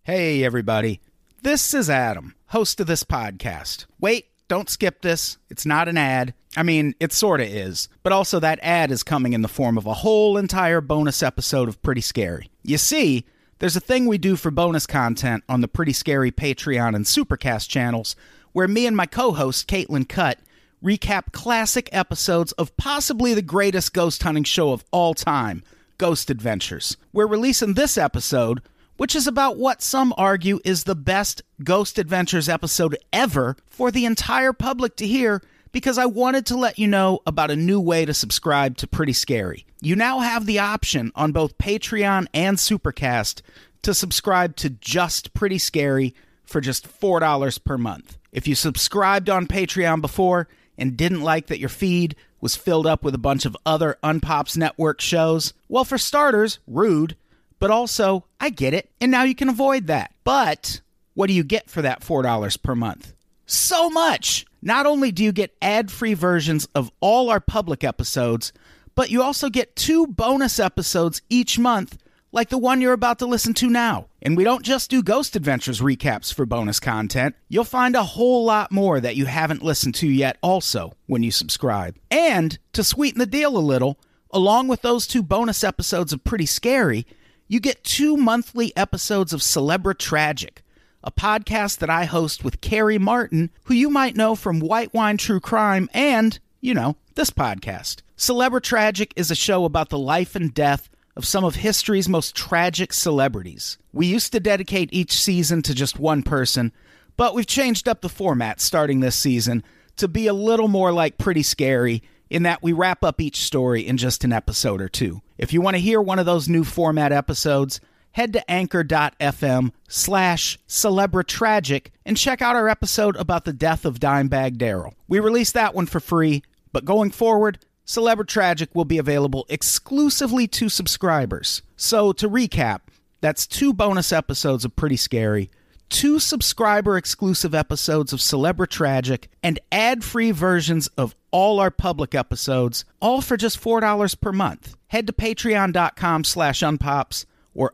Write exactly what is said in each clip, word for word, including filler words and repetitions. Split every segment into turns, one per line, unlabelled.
Hey, everybody. This is Adam, host of this podcast. Wait, don't skip this. It's not an ad. I mean, it sorta is, but also that ad is coming in the form of a whole entire bonus episode of Pretty Scary. You see, there's a thing we do for bonus content on the Pretty Scary Patreon and Supercast channels where me and my co-host, Caitlin Cutt, recap classic episodes of possibly the greatest ghost hunting show of all time, Ghost Adventures. We're releasing this episode, which is about what some argue is the best Ghost Adventures episode ever for the entire public to hear, because I wanted to let you know about a new way to subscribe to Pretty Scary. You now have the option on both Patreon and Supercast to subscribe to just Pretty Scary for just four dollars per month. If you subscribed on Patreon before and didn't like that your feed was filled up with a bunch of other Unpops Network shows, well, for starters, rude. But also, I get it, and now you can avoid that. But what do you get for that four dollars per month? So much! Not only do you get ad-free versions of all our public episodes, but you also get two bonus episodes each month, like the one you're about to listen to now. And we don't just do Ghost Adventures recaps for bonus content. You'll find a whole lot more that you haven't listened to yet also when you subscribe. And, to sweeten the deal a little, along with those two bonus episodes of Pretty Scary, you get two monthly episodes of Celebra Tragic, a podcast that I host with Carrie Martin, who you might know from White Wine True Crime and, you know, this podcast. Celebra Tragic is a show about the life and death of some of history's most tragic celebrities. We used to dedicate each season to just one person, but we've changed up the format starting this season to be a little more like Pretty Scary, in that we wrap up each story in just an episode or two. If you want to hear one of those new format episodes, head to anchor.fm slash Celebra Tragic and check out our episode about the death of Dimebag Darrell. We released that one for free, but going forward, Celebra Tragic will be available exclusively to subscribers. So to recap, that's two bonus episodes of Pretty Scary, two subscriber-exclusive episodes of Celebra Tragic, and ad-free versions of all our public episodes, all for just four dollars per month. Head to patreon.com slash unpops or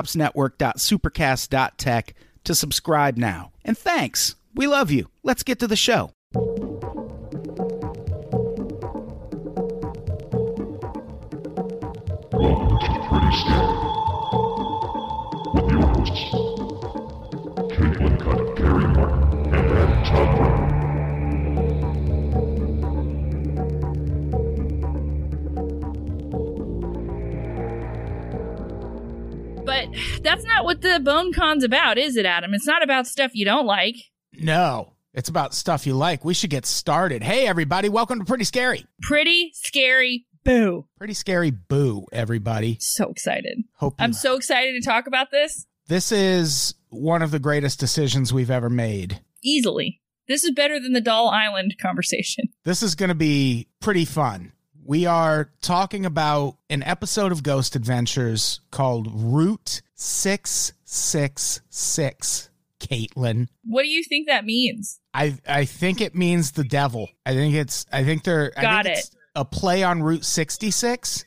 unpopsnetwork.supercast.tech to subscribe now. And thanks. We love you. Let's get to the show.
Welcome to Pretty Scary with your hosts, Caitlin Cutt, Carrie Martin, and Adam Todd Brown.
But that's not what the Bone Con's about, is it, Adam? It's not about stuff you don't like.
No, it's about stuff you like. We should get started. Hey, everybody, welcome to Pretty Scary.
Pretty Scary Boo.
Pretty Scary Boo, everybody.
So excited.
Hope you-
I'm so excited to talk about this.
This is one of the greatest decisions we've ever made.
Easily. This is better than the Doll Island conversation.
This is going to be pretty fun. We are talking about an episode of Ghost Adventures called Route six six six, Caitlin.
What do you think that means?
I I think it means the devil. I think it's, I think they're, I
Got
think
it.
it's a play on Route sixty-six.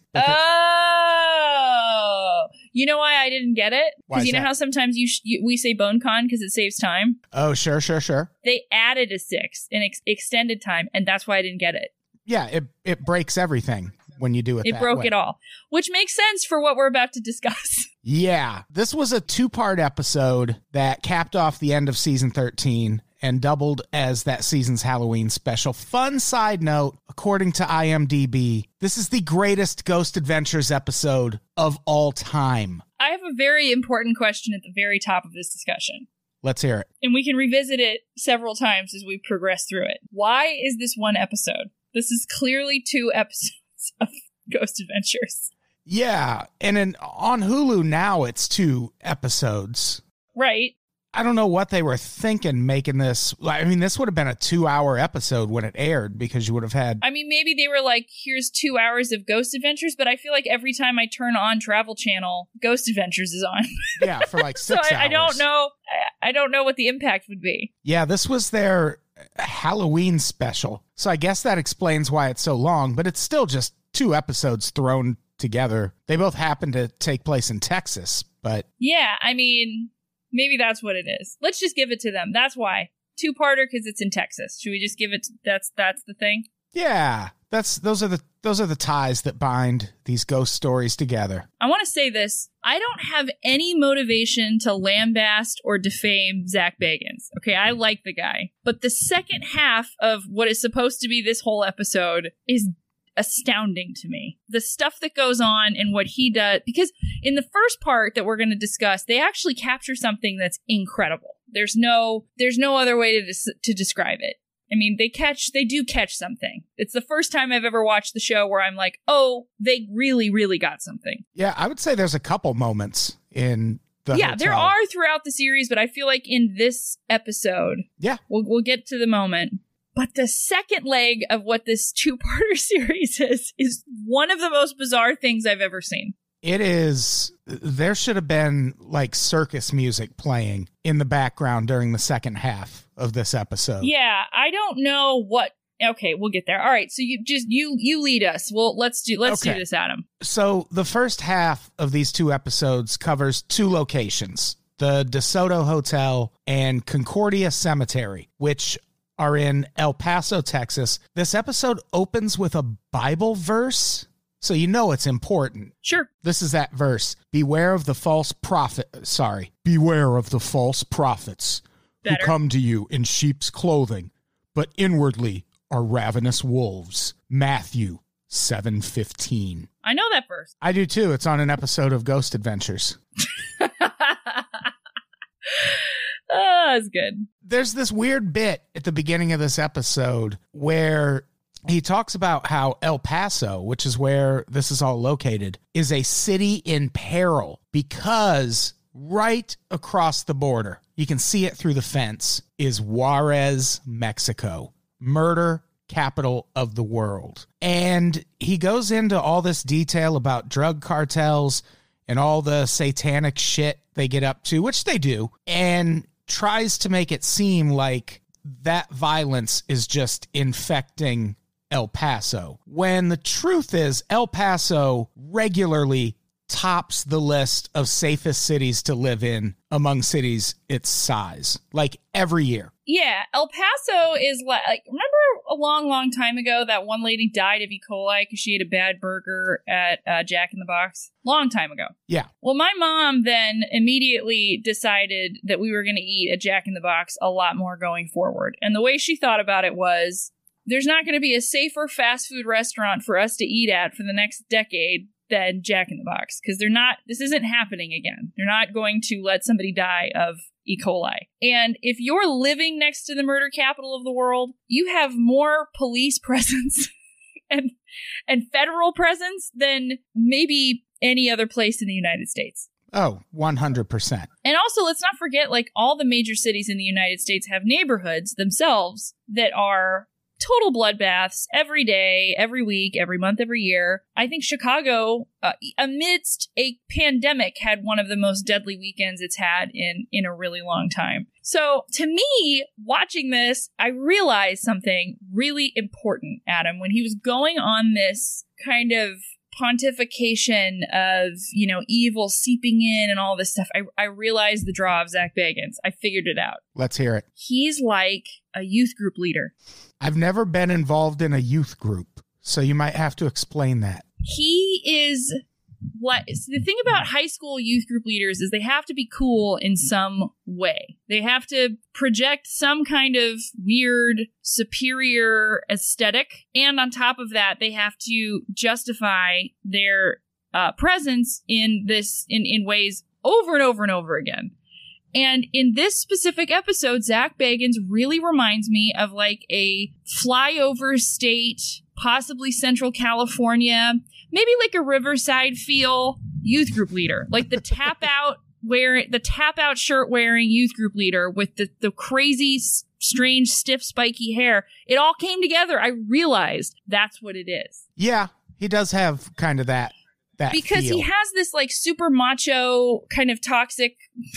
Oh! You know why I didn't get it?
Why
Because
is
you know
that?
how sometimes you, sh- you we say Bone Con because it saves time?
Oh, sure, sure, sure.
They added a six, an ex- extended time, and that's why I didn't get it.
Yeah, it, it breaks everything when you do it
It
that
broke
way.
it all, which makes sense for what we're about to discuss.
Yeah, this was a two-part episode that capped off the end of season thirteen and doubled as that season's Halloween special. Fun side note, according to I M D B, this is the greatest Ghost Adventures episode of all time.
I have a very important question at the very top of this discussion,
Let's hear it.
and we can revisit it several times as we progress through it. Why is this one episode? This is clearly two episodes of Ghost Adventures.
Yeah, and in, on Hulu now it's two episodes.
Right.
I don't know what they were thinking making this. I mean, this would have been a two-hour episode when it aired because you would have had...
I mean, maybe they were like, here's two hours of Ghost Adventures, but I feel like every time I turn on Travel Channel, Ghost Adventures is on.
Yeah, for like
so
six
I, I don't
hours.
know. I, I don't know what the impact would be.
Yeah, this was their Halloween special. So I guess that explains why it's so long, but it's still just two episodes thrown together. They both happen to take place in Texas, but...
Yeah, I mean... Maybe that's what it is. Let's just give it to them. That's why. Two-parter because it's in Texas. Should we just give it to, that's that's the thing?
Yeah. That's those are the those are the ties that bind these ghost stories together.
I want to say this. I don't have any motivation to lambaste or defame Zach Bagans. Okay, I like the guy. But the second half of what is supposed to be this whole episode is astounding to me. The stuff that goes on and what he does, because in the first part that we're going to discuss, they actually capture something that's incredible. There's no there's no other way to des- to describe it. I mean, they catch, they do catch something. It's the first time I've ever watched the show where I'm like, oh, they really, really got something.
Yeah, I would say there's a couple moments in the
Yeah,
hotel.
there are throughout the series, but I feel like in this episode,
yeah,
we'll, we'll get to the moment. But the second leg of what this two-parter series is, is one of the most bizarre things I've ever seen.
It is, there should have been like circus music playing in the background during the second half of this episode.
Yeah, I don't know what, okay, we'll get there. All right, so you just, you you lead us. Well, let's do, let's
Okay.
do this, Adam.
So the first half of these two episodes covers two locations, the DeSoto Hotel and Concordia Cemetery, which are in El Paso, Texas. This episode opens with a Bible verse, so you know it's important.
Sure.
This is that verse. Beware of the false prophet. Sorry. Beware of the false prophets
Better.
who come to you in sheep's clothing, but inwardly are ravenous wolves. Matthew seven fifteen.
I know that verse.
I do too. It's on an episode of Ghost Adventures.
Oh, that's good.
There's this weird bit at the beginning of this episode where he talks about how El Paso, which is where this is all located, is a city in peril because right across the border, you can see it through the fence, is Juarez, Mexico, murder capital of the world. And he goes into all this detail about drug cartels and all the satanic shit they get up to, which they do, and tries to make it seem like that violence is just infecting El Paso, when the truth is El Paso regularly tops the list of safest cities to live in among cities its size, like every year.
Yeah, El Paso is like, like, remember a long, long time ago that one lady died of E. coli because she ate a bad burger at uh, Jack in the Box? Long time ago.
Yeah.
Well, my mom then immediately decided that we were going to eat at Jack in the Box a lot more going forward. And the way she thought about it was, there's not going to be a safer fast food restaurant for us to eat at for the next decade than Jack in the Box, because they're not, this isn't happening again. They're not going to let somebody die of E. coli. And if you're living next to the murder capital of the world, you have more police presence and and federal presence than maybe any other place in the United States.
Oh, one hundred percent.
And also, let's not forget, like, all the major cities in the United States have neighborhoods themselves that are total bloodbaths every day, every week, every month, every year. I think Chicago, uh, amidst a pandemic, had one of the most deadly weekends it's had in, in a really long time. So to me, watching this, I realized something really important, Adam, when he was going on this kind of pontification of, you know, evil seeping in and all this stuff. I, I realized the draw of Zach Bagans. I figured it out.
Let's hear it.
He's like a youth group leader.
I've never been involved in a youth group, so you might have to explain that.
He is what the thing about high school youth group leaders is they have to be cool in some way. They have to project some kind of weird superior aesthetic, and on top of that, they have to justify their uh, presence in this in in ways over and over and over again. And in this specific episode, Zach Bagans really reminds me of like a flyover state, possibly Central California, maybe like a Riverside feel youth group leader, like the tap out wearing the tap out shirt wearing youth group leader with the, the crazy, strange, stiff, spiky hair. It all came together. I realized that's what it is.
Yeah, he does have kind of that, that
because
feel.
He has this like super macho kind of toxic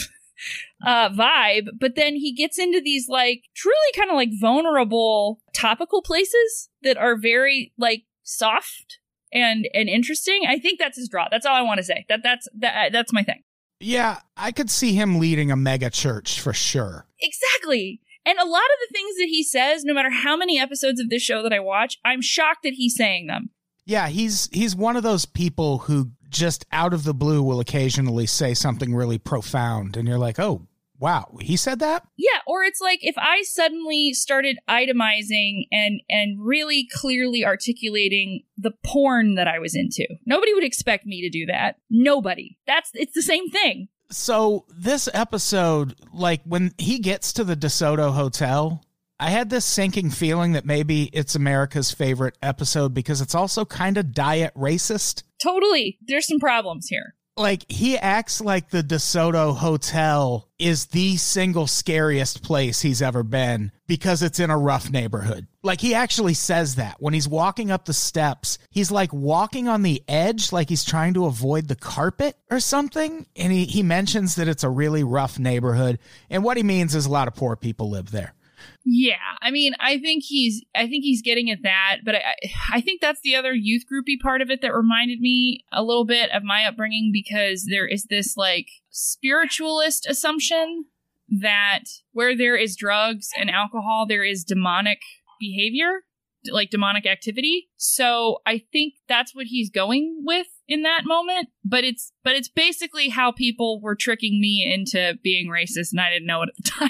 uh vibe, but then he gets into these like truly kind of like vulnerable topical places that are very like soft and and interesting. I think that's his draw. That's all I want to say. That that's that that's my thing.
Yeah, I could see him leading a mega church for sure.
Exactly. And a lot of the things that he says, no matter how many episodes of this show that I watch, I'm shocked that he's saying them.
Yeah, he's he's one of those people who just out of the blue will occasionally say something really profound. And you're like, oh, wow, he said that?
Yeah, or it's like if I suddenly started itemizing and and really clearly articulating the porn that I was into. Nobody would expect me to do that. Nobody. That's it's the same thing.
So this episode, like when he gets to the DeSoto Hotel, I had this sinking feeling that maybe it's America's favorite episode because it's also kind of diet racist.
Totally. There's some problems here.
Like, he acts like the DeSoto Hotel is the single scariest place he's ever been because it's in a rough neighborhood. Like, he actually says that. When he's walking up the steps, he's like walking on the edge, like he's trying to avoid the carpet or something. And he, he mentions that it's a really rough neighborhood. And what he means is a lot of poor people live there.
Yeah, I mean, I think he's, I think he's getting at that, but I, I think that's the other youth groupy part of it that reminded me a little bit of my upbringing because there is this like spiritualist assumption that where there is drugs and alcohol, there is demonic behavior, like demonic activity. So I think that's what he's going with in that moment, but it's, but it's basically how people were tricking me into being racist and I didn't know it at the time.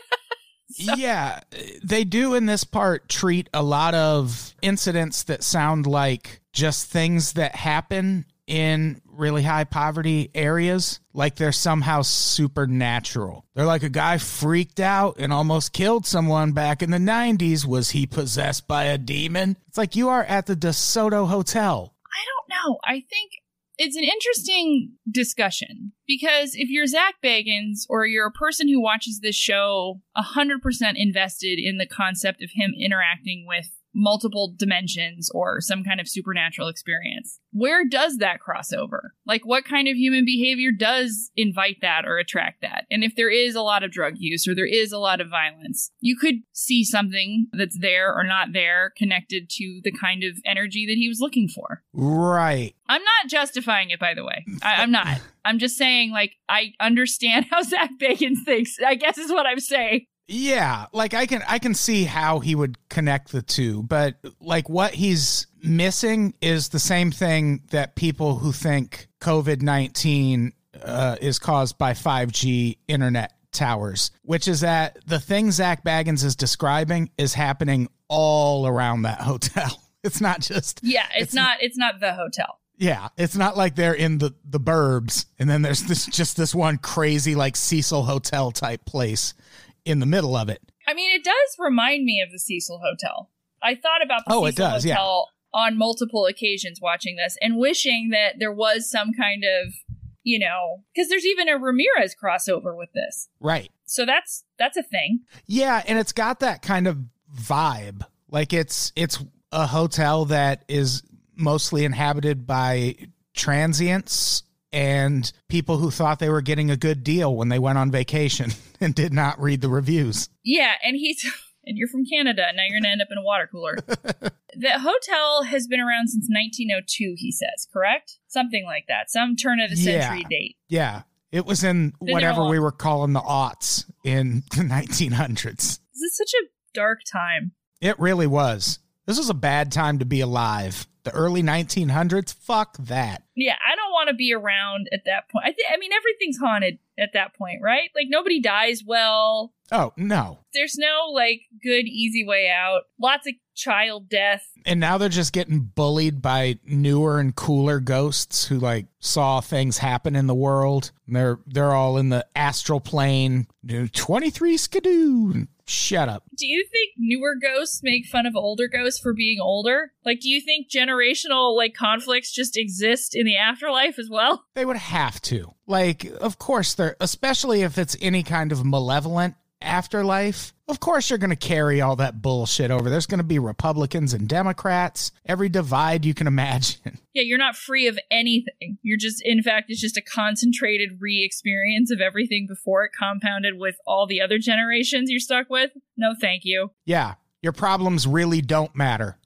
So.
Yeah, they do in this part treat a lot of incidents that sound like just things that happen in really high poverty areas, like they're somehow supernatural. They're like a guy freaked out and almost killed someone back in the nineties. Was he possessed by a demon? It's like you are at the DeSoto Hotel.
I don't know. I think it's an interesting discussion because if you're Zach Bagans or you're a person who watches this show one hundred percent invested in the concept of him interacting with multiple dimensions or some kind of supernatural experience, where does that cross over? Like, what kind of human behavior does invite that or attract that? And if there is a lot of drug use or there is a lot of violence, you could see something that's there or not there connected to the kind of energy that he was looking for.
Right.
I'm not justifying it, by the way. I, I'm not. I'm just saying, like, I understand how Zach Bagans thinks, I guess is what I'm saying.
Yeah, like I can I can see how he would connect the two, but like what he's missing is the same thing that people who think COVID nineteen uh, is caused by five G internet towers, which is that the thing Zach Bagans is describing is happening all around that hotel. It's not just
Yeah, it's,
it's
not it's not the hotel.
Yeah, it's not like they're in the, the burbs and then there's this just this one crazy like Cecil Hotel type place in the middle of it.
I mean, it does remind me of the Cecil Hotel. I thought about the
oh,
Cecil
it does,
Hotel yeah. on multiple occasions watching this and wishing that there was some kind of, you know, because there's even a Ramirez crossover with this.
Right.
So that's that's a thing.
Yeah, and it's got that kind of vibe. Like it's it's a hotel that is mostly inhabited by transients and people who thought they were getting a good deal when they went on vacation and did not read the reviews.
Yeah, and he's and you're from Canada, now you're going to end up in a water cooler. The hotel has been around since nineteen oh two, he says, correct? Something like that. Some turn of the century
yeah.
date.
Yeah. It was in
Been
whatever we were calling the aughts in the nineteen hundreds.
This is such a dark time.
It really was. This was a bad time to be alive. The early nineteen hundreds, fuck that.
Yeah, I don't want to be around at that point. I think, I mean, everything's haunted at that point, right? Like, nobody dies well.
Oh, no.
There's no, like, good, easy way out. Lots of child death.
And now they're just getting bullied by newer and cooler ghosts who, like, saw things happen in the world. And they're they're all in the astral plane. twenty-three skidoo. Shut up.
Do you think newer ghosts make fun of older ghosts for being older? Like, do you think generational, like, conflicts just exist in the afterlife as well?
They would have to. Like, of course, they're, especially if it's any kind of malevolent afterlife, of course you're going to carry all that bullshit over. There's going to be Republicans and Democrats, every divide you can imagine.
Yeah, you're not free of anything. You're just, in fact, it's just a concentrated re-experience of everything before it, compounded with all the other generations you're stuck with. No, thank you.
Yeah, your problems really don't matter.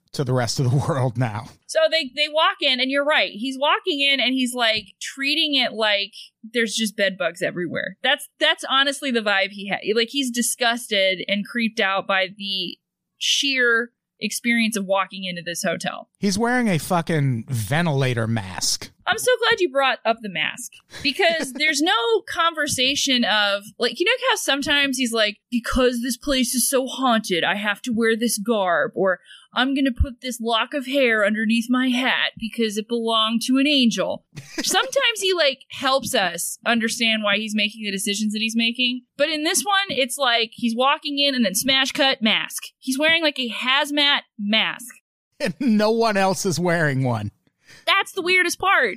to the rest of the world now.
So they, they walk in, and you're right. He's walking in, and he's, like, treating it like there's just bed bugs everywhere. That's that's honestly the vibe he had. Like, he's disgusted and creeped out by the sheer experience of walking into this hotel.
He's wearing a fucking ventilator mask.
I'm so glad you brought up the mask, because there's no conversation of, like, you know how sometimes he's like, because this place is so haunted, I have to wear this garb, or I'm going to put this lock of hair underneath my hat because it belonged to an angel. Sometimes he, like, helps us understand why he's making the decisions that he's making. But in this one, it's like he's walking in and then smash cut mask. He's wearing, like, a hazmat mask.
And no one else is wearing one.
That's the weirdest part.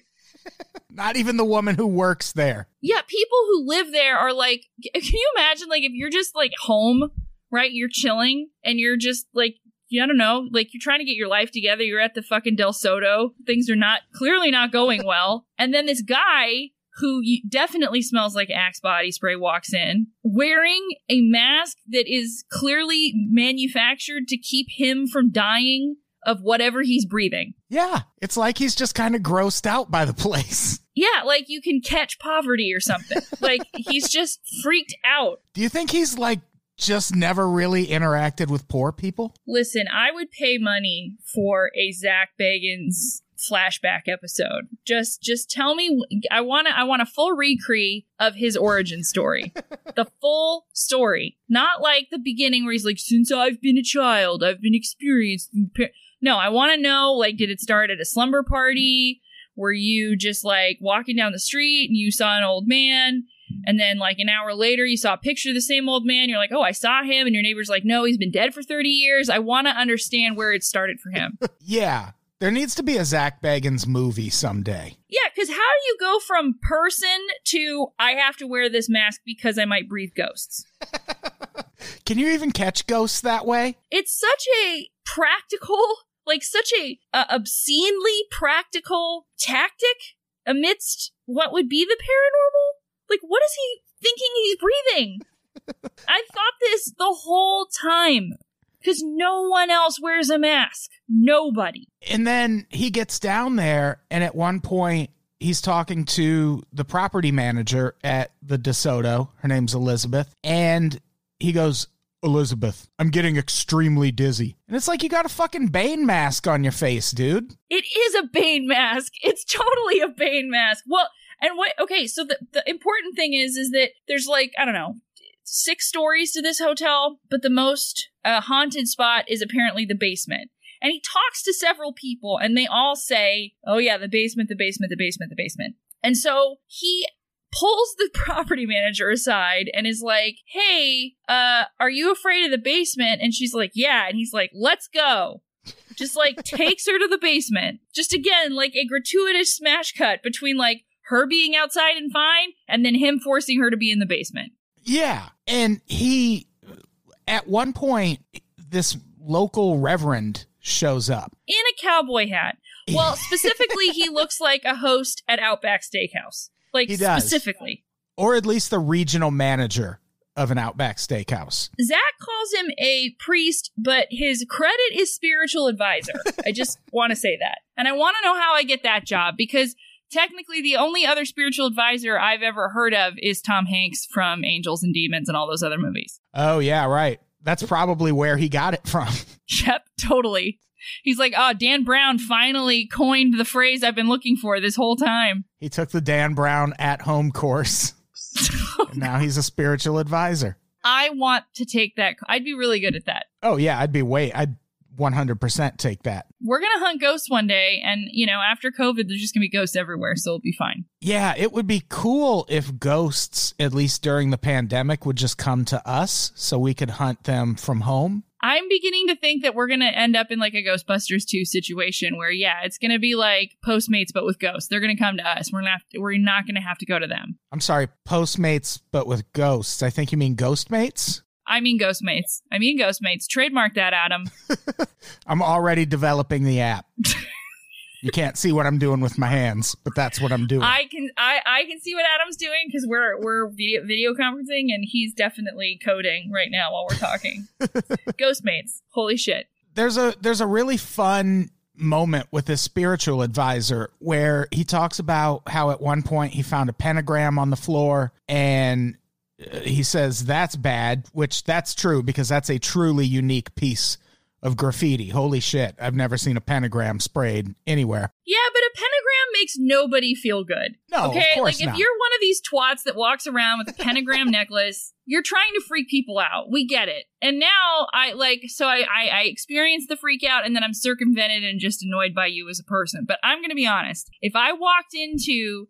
Not even the woman who works there.
Yeah, people who live there are like, can you imagine, like, if you're just, like, home, right? You're chilling, and you're just, like, I don't know, like, you're trying to get your life together. You're at the fucking Del Soto. Things are not, clearly not going well. And then this guy, who definitely smells like Axe body spray, walks in, wearing a mask that is clearly manufactured to keep him from dying of whatever he's breathing.
Yeah, it's like he's just kind of grossed out by the place.
Yeah, like you can catch poverty or something. Like, he's just freaked out.
Do you think he's, like, just never really interacted with poor people?
Listen, I would pay money for a Zach Bagans flashback episode. Just just tell me, I want to I want a full recreate of his origin story. The full story. Not like the beginning where he's like, since I've been a child, I've been experienced. No, I want to know, like, did it start at a slumber party? Were you just, like, walking down the street and you saw an old man? And then, like, an hour later, you saw a picture of the same old man. You're like, oh, I saw him. And your neighbor's like, no, he's been dead for thirty years. I want to understand where it started for him.
Yeah. There needs to be a Zach Bagans movie someday.
Yeah, because how do you go from person to I have to wear this mask because I might breathe ghosts?
Can you even catch ghosts that way?
It's such a practical, like such a uh, obscenely practical tactic amidst what would be the paranormal. Like, what is he thinking he's breathing? I thought this the whole time. Because no one else wears a mask. Nobody.
And then he gets down there, and at one point, he's talking to the property manager at the DeSoto. Her name's Elizabeth. And he goes, Elizabeth, I'm getting extremely dizzy. And it's like, you got a fucking Bane mask on your face, dude.
It is a Bane mask. It's totally a Bane mask. Well, and what, okay, so the, the important thing is, is that there's like, I don't know, six stories to this hotel, but the most uh, haunted spot is apparently the basement. And he talks to several people, and they all say, oh yeah, the basement, the basement, the basement, the basement. And so he pulls the property manager aside and is like, hey, uh, are you afraid of the basement? And she's like, yeah. And he's like, let's go. Just like takes her to the basement. Just again, like a gratuitous smash cut between like her being outside and fine and then him forcing her to be in the basement.
Yeah. And he, at one point, this local reverend shows up.
In a cowboy hat. Well, specifically, he looks like a host at Outback Steakhouse. Like,
he does.
Specifically.
Or at least the regional manager of an Outback Steakhouse.
Zach calls him a priest, but his credit is spiritual advisor. I just want to say that. And I want to know how I get that job, because technically, the only other spiritual advisor I've ever heard of is Tom Hanks from Angels and Demons and all those other movies.
Oh, yeah, right. That's probably where he got it from.
Yep, totally. He's like, oh, Dan Brown finally coined the phrase I've been looking for this whole time.
He took the Dan Brown at-home course. And now he's a spiritual advisor.
I want to take that. I'd be really good at that.
Oh, yeah, I'd be way... I'd one hundred percent take that.
We're going to hunt ghosts one day, and, you know, after COVID, there's just going to be ghosts everywhere, so it'll be fine.
Yeah, it would be cool if ghosts, at least during the pandemic, would just come to us so we could hunt them from home.
I'm beginning to think that we're going to end up in, like, a Ghostbusters two situation where, yeah, it's going to be like Postmates, but with ghosts. They're going to come to us. We're not, we're not going to have to go to them.
I'm sorry, Postmates, but with ghosts. I think you mean Ghostmates?
I mean Ghostmates. I mean Ghostmates. Trademark that, Adam.
I'm already developing the app. You can't see what I'm doing with my hands, but that's what I'm doing.
I can I, I can see what Adam's doing because we're we're video video conferencing, and he's definitely coding right now while we're talking. Ghostmates. Holy shit.
There's a there's a really fun moment with his spiritual advisor where he talks about how at one point he found a pentagram on the floor, and he says that's bad, which that's true because that's a truly unique piece of graffiti. Holy shit, I've never seen a pentagram sprayed anywhere.
Yeah, but a pentagram makes nobody feel good.
No,
okay?
of course
Like,
not.
if you're one of these twats that walks around with a pentagram necklace, you're trying to freak people out. We get it. And now, I, like, so I, I, I experienced the freak out, and then I'm circumvented and just annoyed by you as a person. But I'm gonna be honest. If I walked into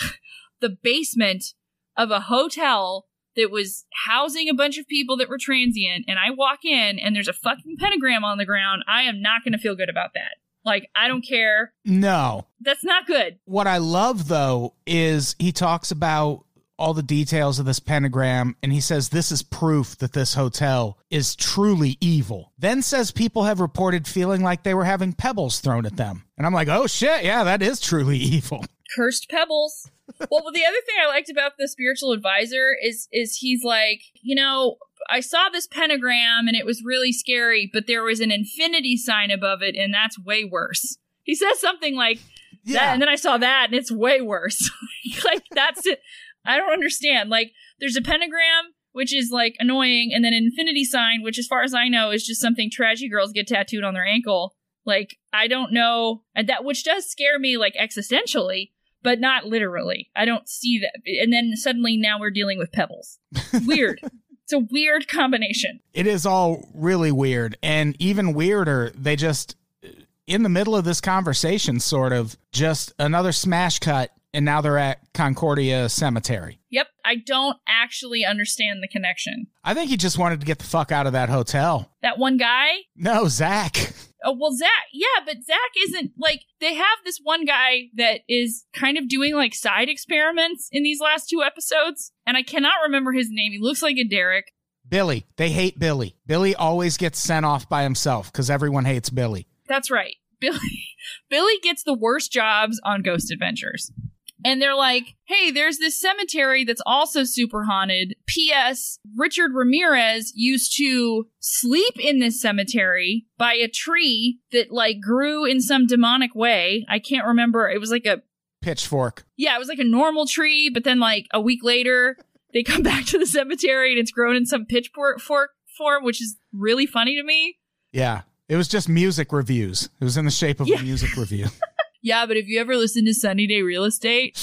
the basement of a hotel that was housing a bunch of people that were transient, and I walk in and there's a fucking pentagram on the ground, I am not going to feel good about that. Like, I don't care.
No.
That's not good.
What I love, though, is he talks about all the details of this pentagram, and he says this is proof that this hotel is truly evil. Then says people have reported feeling like they were having pebbles thrown at them. And I'm like, oh shit, yeah, that is truly evil.
Cursed pebbles. Well, the other thing I liked about the spiritual advisor is is he's like, you know, I saw this pentagram and it was really scary, but there was an infinity sign above it, and that's way worse. He says something like
Yeah.
that, and then I saw that, and it's way worse. Like, that's it. I don't understand. Like, there's a pentagram, which is, like, annoying, and then an infinity sign, which, as far as I know, is just something trashy girls get tattooed on their ankle. Like, I don't know. And that, which does scare me, like, existentially, but not literally. I don't see that. And then suddenly now we're dealing with pebbles. Weird. It's a weird combination.
It is all really weird. And even weirder, they just, in the middle of this conversation, sort of, just another smash cut, and now they're at Concordia Cemetery.
Yep. I don't actually understand the connection.
I think he just wanted to get the fuck out of that hotel.
That one guy?
No, Zach.
Oh, well, Zach, yeah, but Zach isn't, like, they have this one guy that is kind of doing, like, side experiments in these last two episodes, and I cannot remember his name. He looks like a Derek.
Billy. They hate Billy. Billy always gets sent off by himself because everyone hates Billy.
That's right. Billy Billy gets the worst jobs on Ghost Adventures. And they're like, hey, there's this cemetery that's also super haunted. P S. Richard Ramirez used to sleep in this cemetery by a tree that, like, grew in some demonic way. I can't remember. It was like a...
Pitchfork.
Yeah, it was like a normal tree, but then, like, a week later, they come back to the cemetery and it's grown in some pitchfork form, which is really funny to me.
Yeah. It was just music reviews. It was in the shape of
Yeah.
a music review.
Yeah, but have you ever listened to Sunny Day Real Estate?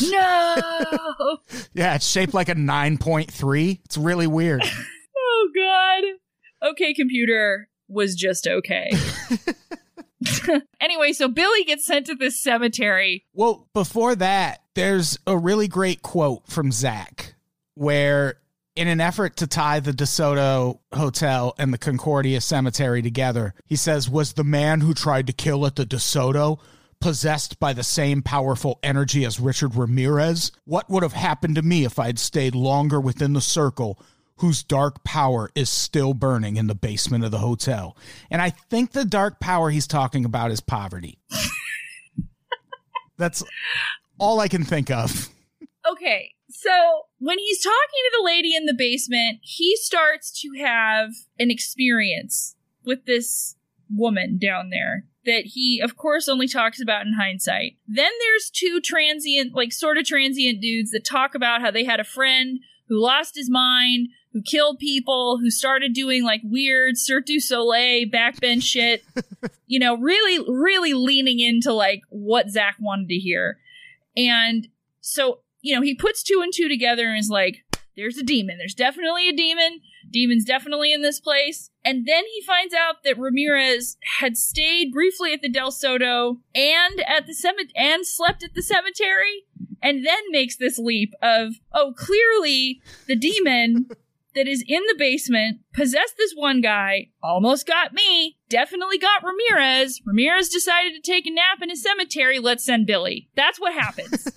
No!
Yeah, it's shaped like a nine point three. It's really weird.
Oh, God. Okay, computer was just okay. Anyway, so Billy gets sent to this cemetery.
Well, before that, there's a really great quote from Zach where, in an effort to tie the DeSoto Hotel and the Concordia Cemetery together, he says, was the man who tried to kill at the DeSoto possessed by the same powerful energy as Richard Ramirez? What would have happened to me if I'd stayed longer within the circle whose dark power is still burning in the basement of the hotel? And I think the dark power he's talking about is poverty. That's all I can think of.
Okay, so when he's talking to the lady in the basement, he starts to have an experience with this woman down there that he, of course, only talks about in hindsight. Then there's two transient, like, sort of transient dudes that talk about how they had a friend who lost his mind, who killed people, who started doing, like, weird Cirque du Soleil backbench shit. You know, really, really leaning into, like, what Zach wanted to hear. And so, you know, he puts two and two together and is like, there's a demon. There's definitely a demon. Demon's definitely in this place. And then he finds out that Ramirez had stayed briefly at the Del Soto and at the cemetery and slept at the cemetery, and then makes this leap of, oh, clearly the demon that is in the basement possessed this one guy, almost got me, definitely got Ramirez. Ramirez decided to take a nap in a cemetery. Let's send Billy. That's what happens.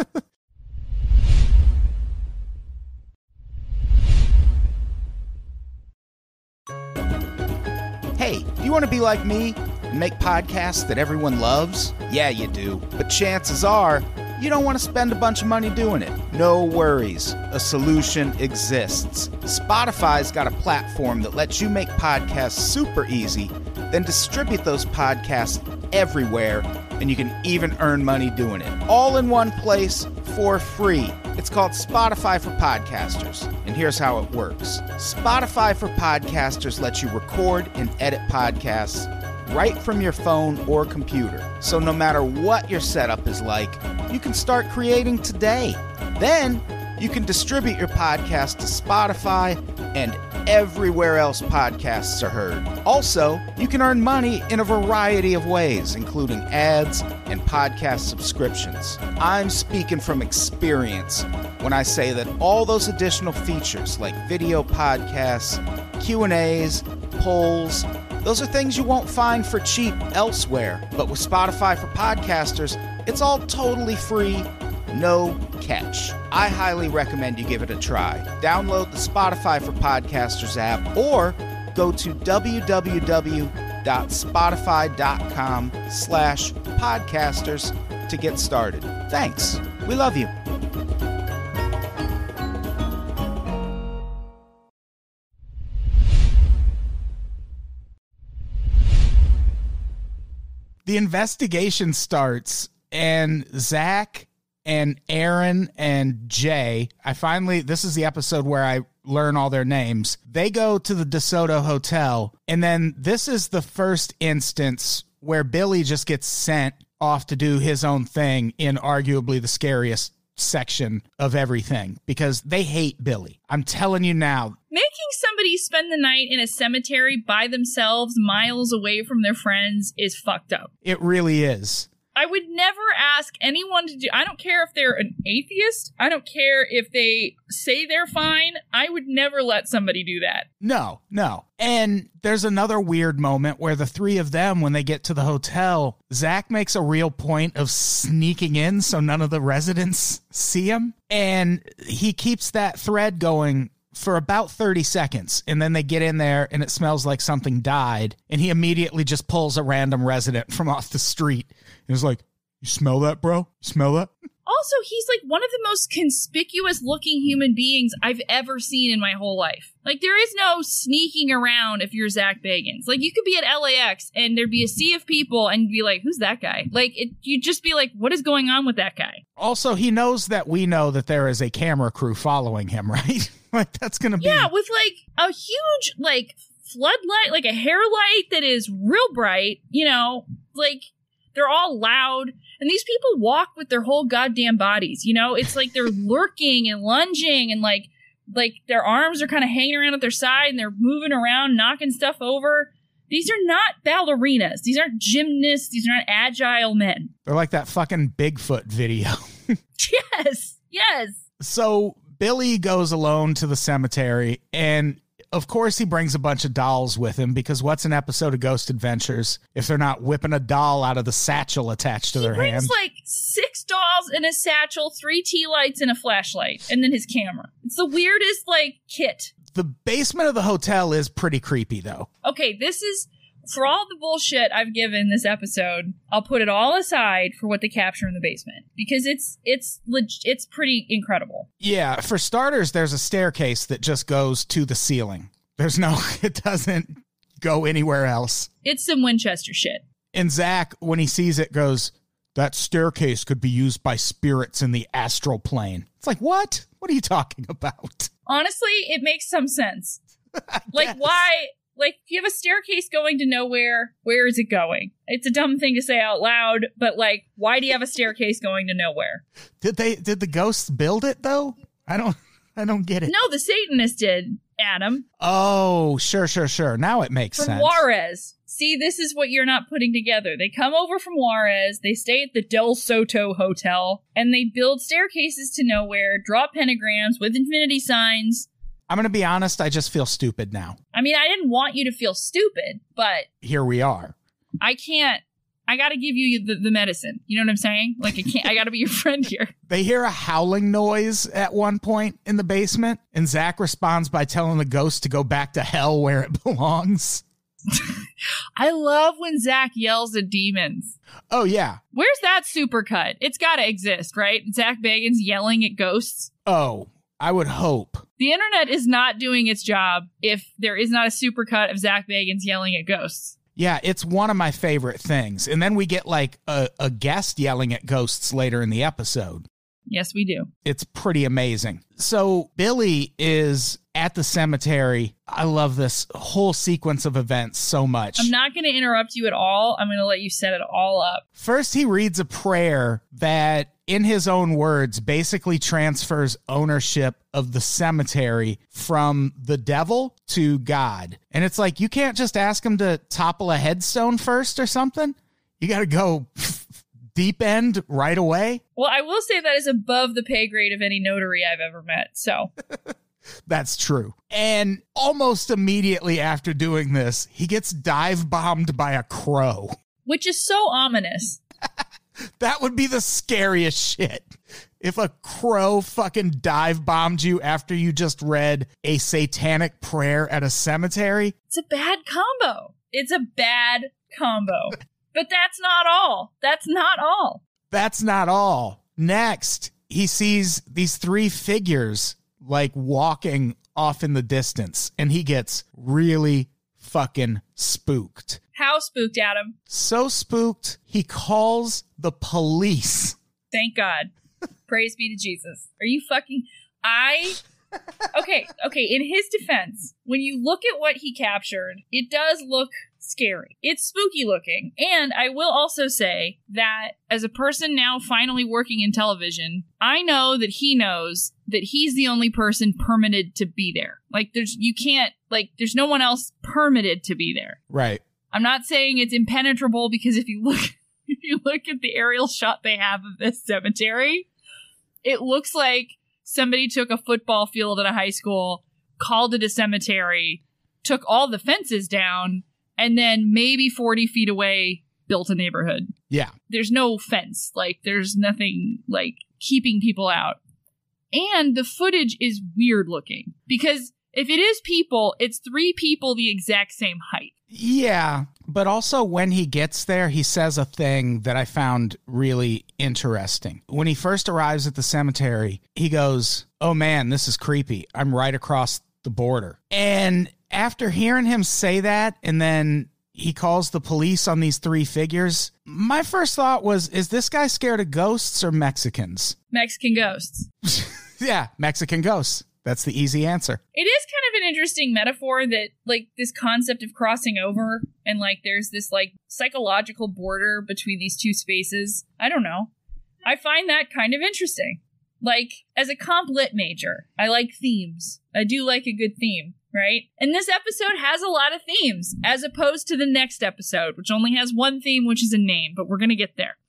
Hey, do you want to be like me and make podcasts that everyone loves? Yeah, you do. But chances are, you don't want to spend a bunch of money doing it. No worries. A solution exists. Spotify's got a platform that lets you make podcasts super easy then distribute those podcasts everywhere, and you can even earn money doing it. All in one place for free. It's called Spotify for Podcasters, and here's how it works. Spotify for Podcasters lets you record and edit podcasts right from your phone or computer. So no matter what your setup is like, you can start creating today. Then you can distribute your podcast to Spotify and everywhere else podcasts are heard. Also, you can earn money in a variety of ways, including ads and podcast subscriptions. I'm speaking from experience when I say that all those additional features like video podcasts, Q and A's, polls, those are things you won't find for cheap elsewhere. But with Spotify for Podcasters, it's all totally free, no catch. I highly recommend you give it a try. Download the Spotify for Podcasters app or go to www.spotify.com slash podcasters to get started. Thanks. We love you. The investigation starts, and Zach and Aaron and Jay, I finally, this is the episode where I learn all their names. They go to the DeSoto Hotel, and then this is the first instance where Billy just gets sent off to do his own thing in arguably the scariest section of everything, because they hate Billy. I'm telling you now.
Making somebody spend the night in a cemetery by themselves miles away from their friends is fucked up.
It really is.
I would never ask anyone to do, I don't care if they're an atheist. I don't care if they say they're fine. I would never let somebody do that.
No, no. And there's another weird moment where the three of them, when they get to the hotel, Zach makes a real point of sneaking in so none of the residents see him. And he keeps that thread going for about thirty seconds, and then they get in there and it smells like something died, and he immediately just pulls a random resident from off the street and is like, "You smell that, bro? You smell that?"
Also, he's like one of the most conspicuous looking human beings I've ever seen in my whole life. Like, there is no sneaking around if you're Zach Bagans. Like, you could be at L A X and there'd be a sea of people and be like, who's that guy? Like, it, you'd just be like, what is going on with that guy?
Also, he knows that we know that there is a camera crew following him, right? Like, that's going to be...
Yeah, with like a huge, like, floodlight, like a hair light that is real bright, you know, like, they're all loud. And these people walk with their whole goddamn bodies, you know? It's like they're lurking and lunging and, like, like their arms are kind of hanging around at their side and they're moving around, knocking stuff over. These are not ballerinas. These aren't gymnasts. These are not agile men.
They're like that fucking Bigfoot video.
Yes, yes.
So Billy goes alone to the cemetery, and of course he brings a bunch of dolls with him, because what's an episode of Ghost Adventures if they're not whipping a doll out of the satchel attached to
he
their
brings
hand?
like six dolls in a satchel, three tea lights, and a flashlight, and then his camera. It's the weirdest, like, kit.
The basement of the hotel is pretty creepy, though.
Okay, this is, for all the bullshit I've given this episode, I'll put it all aside for what they capture in the basement, because it's it's leg- it's pretty incredible.
Yeah, for starters, there's a staircase that just goes to the ceiling. There's no, it doesn't go anywhere else.
It's some Winchester shit.
And Zach, when he sees it, goes, "That staircase could be used by spirits in the astral plane." It's like, what? What are you talking about?
Honestly, it makes some sense. Like,
Yes.
why? Like, if you have a staircase going to nowhere, where is it going? It's a dumb thing to say out loud, but, like, why do you have a staircase going to nowhere?
Did they, did the ghosts build it, though? I don't, I don't get it.
No, the Satanist did, Adam.
Oh, sure, sure, sure. Now it makes
From
sense.
Juarez. See, this is what you're not putting together. They come over from Juarez, they stay at the Del Soto Hotel, and they build staircases to nowhere, draw pentagrams with infinity signs.
I'm going to be honest, I just feel stupid now.
I mean, I didn't want you to feel stupid, but
Here we are.
I can't. I gotta give you the, the medicine. You know what I'm saying? Like, I can't. I gotta be your friend here.
They hear a howling noise at one point in the basement, and Zach responds by telling the ghost to go back to hell where it belongs.
I love when Zach yells at demons.
Oh, yeah.
Where's that supercut? It's gotta exist, right? Zach Bagans yelling at ghosts.
Oh, I would hope.
The internet is not doing its job if there is not a supercut of Zach Bagans yelling at ghosts.
Yeah, it's one of my favorite things. And then we get like a, a guest yelling at ghosts later in the episode.
Yes, we do.
It's pretty amazing. So Billy is at the cemetery. I love this whole sequence of events so much.
I'm not going to interrupt you at all. I'm going to let you set it all up.
First, he reads a prayer that, in his own words, basically transfers ownership of the cemetery from the devil to God. And it's like, you can't just ask him to topple a headstone first or something. You got to go deep end right away.
Well, I will say that is above the pay grade of any notary I've ever met, so.
That's true. And almost immediately after doing this, he gets dive bombed by a crow.
Which is so ominous.
That would be the scariest shit. If a crow fucking dive bombed you after you just read a satanic prayer at a cemetery.
It's a bad combo. It's a bad combo. But that's not all. That's not all.
That's not all. Next, he sees these three figures like walking off in the distance, and he gets really fucking spooked.
How spooked, Adam?
So spooked, he calls the police.
Thank God. Praise be to Jesus. Are you fucking... I... Okay, okay, in his defense, when you look at what he captured, it does look scary. It's spooky looking. And I will also say that as a person now finally working in television, I know that he knows that he's the only person permitted to be there. Like, there's, you can't, like, there's no one else permitted to be there.
Right.
I'm not saying it's impenetrable, because if you look, if you look at the aerial shot they have of this cemetery, it looks like somebody took a football field at a high school, called it a cemetery, took all the fences down, and then maybe forty feet away built a neighborhood.
Yeah.
There's no fence. Like, there's nothing, like, keeping people out. And the footage is weird looking. Because if it is people, it's three people the exact same height.
Yeah, but also when he gets there, he says a thing that I found really interesting. When he first arrives at the cemetery, he goes, "Oh man, this is creepy. I'm right across the border." And after hearing him say that, and then he calls the police on these three figures, my first thought was, is this guy scared of ghosts or Mexicans?
Mexican ghosts.
Yeah, Mexican ghosts. That's the easy answer.
It is kind of an interesting metaphor that, like, this concept of crossing over, and, like, there's this, like, psychological border between these two spaces. I don't know. I find that kind of interesting. Like, as a comp lit major, I like themes. I do like a good theme, right? And this episode has a lot of themes, as opposed to the next episode, which only has one theme, which is a name, but we're gonna get there.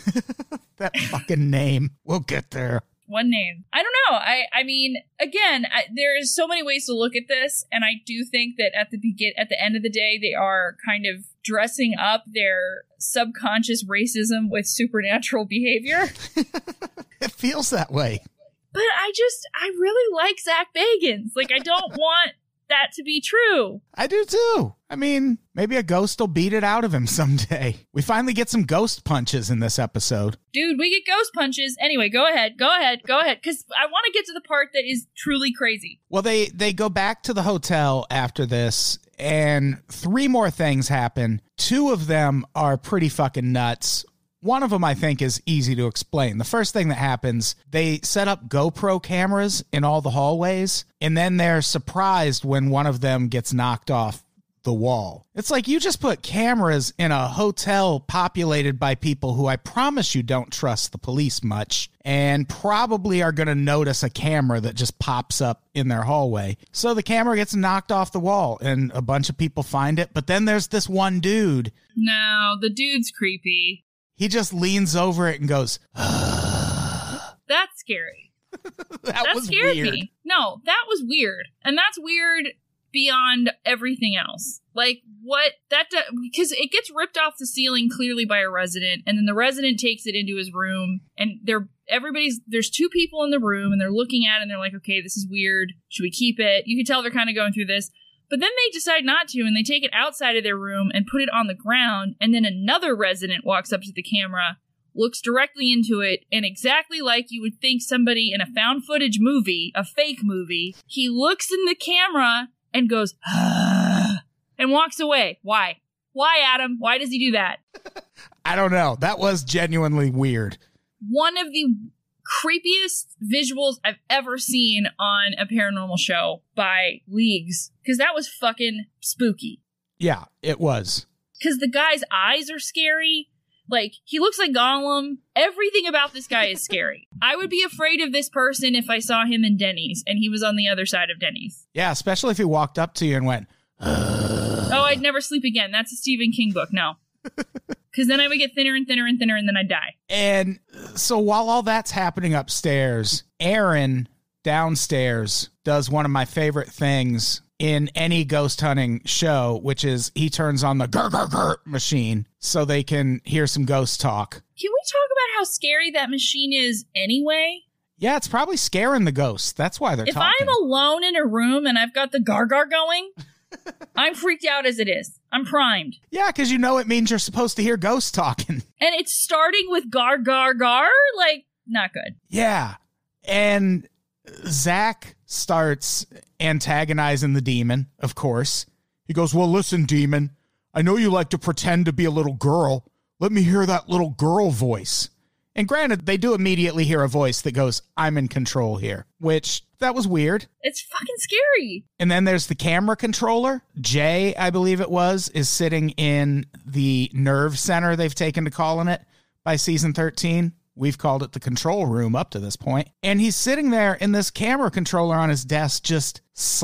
That fucking name. We'll get there.
One name. I don't know. I I mean, again, I, there's so many ways to look at this, and I do think that at the begin, at the end of the day, they are kind of dressing up their subconscious racism with supernatural behavior.
It feels that way.
But I just, I really like Zach Bagans. Like, I don't want that to be true.
I do too. I mean, maybe a ghost will beat it out of him someday. We finally get some ghost punches in this episode.
Dude, we get ghost punches. Anyway, go ahead, go ahead, go ahead. Because I want to get to the part that is truly crazy.
Well, they, they go back to the hotel after this, and three more things happen. Two of them are pretty fucking nuts. One of them, I think, is easy to explain. The first thing that happens, they set up GoPro cameras in all the hallways, and then they're surprised when one of them gets knocked off the wall. It's like you just put cameras in a hotel populated by people who I promise you don't trust the police much, and probably are going to notice a camera that just pops up in their hallway. So the camera gets knocked off the wall, and a bunch of people find it, but then there's this one dude.
No, the dude's creepy.
He just leans over it and goes,
That's scary.
that,
that
was
scared
weird.
me. No, that was weird. And that's weird beyond everything else. Like, what? That do, because it gets ripped off the ceiling clearly by a resident, and then the resident takes it into his room, and they're everybody's there's two people in the room, and they're looking at it, and they're like, okay, this is weird. Should we keep it? You can tell they're kind of going through this. But then they decide not to, and they take it outside of their room and put it on the ground, and then another resident walks up to the camera, looks directly into it, and exactly like you would think somebody in a found footage movie, a fake movie, he looks in the camera and goes, and walks away. Why? Why, Adam? Why does he do that?
I don't know. That was genuinely weird.
One of the creepiest visuals I've ever seen on a paranormal show by leagues, because that was fucking spooky.
Yeah, it was.
Because the guy's eyes are scary. Like, he looks like Gollum. Everything about this guy is scary. I would be afraid of this person if I saw him in Denny's and he was on the other side of Denny's.
Yeah, especially if he walked up to you and went, Ugh.
Oh, I'd never sleep again. That's a Stephen King book. No. Because then I would get thinner and thinner and thinner and then I'd die.
And so while all that's happening upstairs, Aaron downstairs does one of my favorite things in any ghost hunting show, which is he turns on the grr, grr, grr machine so they can hear some ghost talk.
Can we talk about how scary that machine is anyway?
Yeah, it's probably scaring the ghosts. That's why they're
if
talking.
If I'm alone in a room and I've got the gar gar going, I'm freaked out as it is. I'm primed.
Yeah, because you know it means you're supposed to hear ghosts talking.
And it's starting with gar gar gar? Like, not good.
Yeah. And Zach starts antagonizing the demon, of course. He goes, well, listen, demon, I know you like to pretend to be a little girl. Let me hear that little girl voice. And granted, they do immediately hear a voice that goes, I'm in control here, which that was weird.
It's fucking scary.
And then there's the camera controller. Jay, I believe it was, is sitting in the nerve center they've taken to calling it by season thirteen. We've called it the control room up to this point. And he's sitting there, and this camera controller on his desk just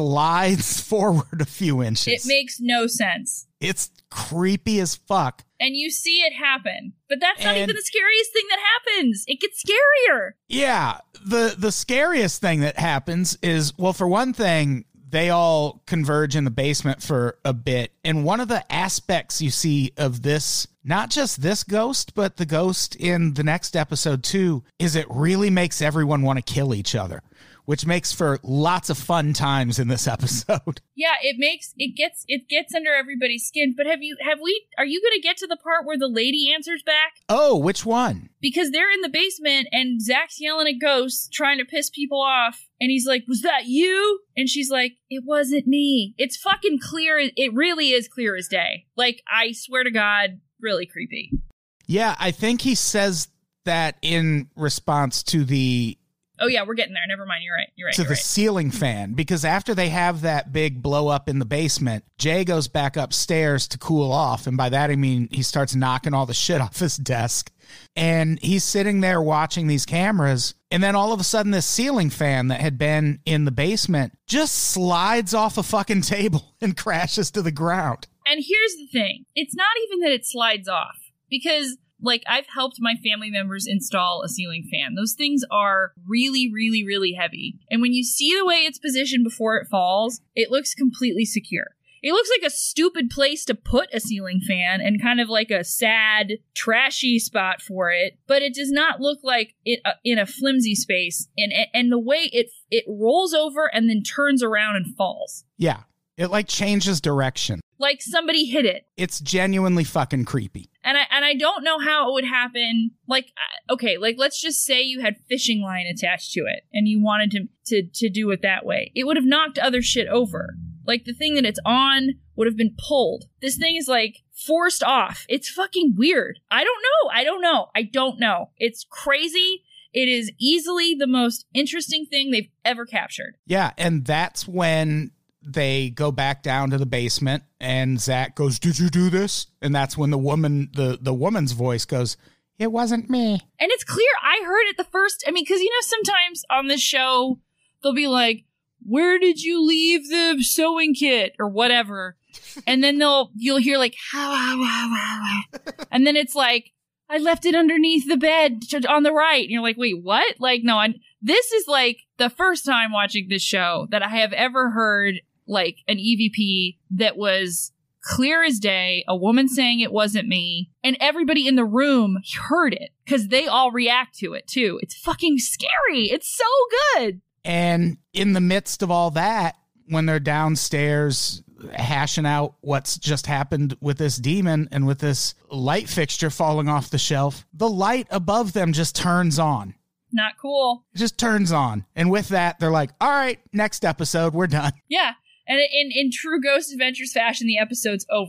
slides forward a few inches.
It makes no sense.
It's creepy as fuck.
And you see it happen. But that's not
And-
even the scariest thing that happens. It gets scarier.
Yeah, the the scariest thing that happens is, well, for one thing, they all converge in the basement for a bit. And one of the aspects you see of this, not just this ghost, but the ghost in the next episode too, is it really makes everyone want to kill each other, which makes for lots of fun times in this episode.
Yeah, it makes it gets it gets under everybody's skin. But have you have we are you gonna get to the part where the lady answers back?
Oh, which one?
Because they're in the basement and Zach's yelling at ghosts, trying to piss people off. And he's like, was that you? And she's like, it wasn't me. It's fucking clear. It really is clear as day. Like, I swear to God, really creepy.
Yeah, I think he says that in response to the
Oh, yeah, we're getting there. Never mind. You're right. You're right.
to
You're
the
right.
ceiling fan, because after they have that big blow up in the basement, Jay goes back upstairs to cool off. And by that, I mean, he starts knocking all the shit off his desk, and he's sitting there watching these cameras. And then all of a sudden, this ceiling fan that had been in the basement just slides off a fucking table and crashes to the ground.
And here's the thing. It's not even that it slides off, because like, I've helped my family members install a ceiling fan. Those things are really, really, really heavy. And when you see the way it's positioned before it falls, it looks completely secure. It looks like a stupid place to put a ceiling fan and kind of like a sad, trashy spot for it, but it does not look like it uh, in a flimsy space. And and the way it it rolls over and then turns around and falls.
Yeah, it like changes direction.
Like somebody hit it.
It's genuinely fucking creepy.
And I and I don't know how it would happen. Like, uh, okay, like let's just say you had fishing line attached to it and you wanted to, to, to do it that way. It would have knocked other shit over. Like the thing that it's on would have been pulled. This thing is like forced off. It's fucking weird. I don't know. I don't know. I don't know. It's crazy. It is easily the most interesting thing they've ever captured.
Yeah, and that's when they go back down to the basement and Zach goes, did you do this? And that's when the woman, the, the woman's voice goes, it wasn't me.
And it's clear I heard it the first. I mean, because, you know, sometimes on this show, they'll be like, where did you leave the sewing kit or whatever? And then they'll, you'll hear like, how, how, how, how, how. And then it's like, I left it underneath the bed on the right. And you're like, wait, what? Like, no, I, this is like the first time watching this show that I have ever heard like an E V P that was clear as day, a woman saying it wasn't me, and everybody in the room heard it because they all react to it too. It's fucking scary. It's so good.
And in the midst of all that, when they're downstairs hashing out what's just happened with this demon and with this light fixture falling off the shelf, the light above them just turns on.
Not cool.
It just turns on. And with that, they're like, all right, next episode, we're done.
Yeah. And in, in true Ghost Adventures fashion, the episode's over.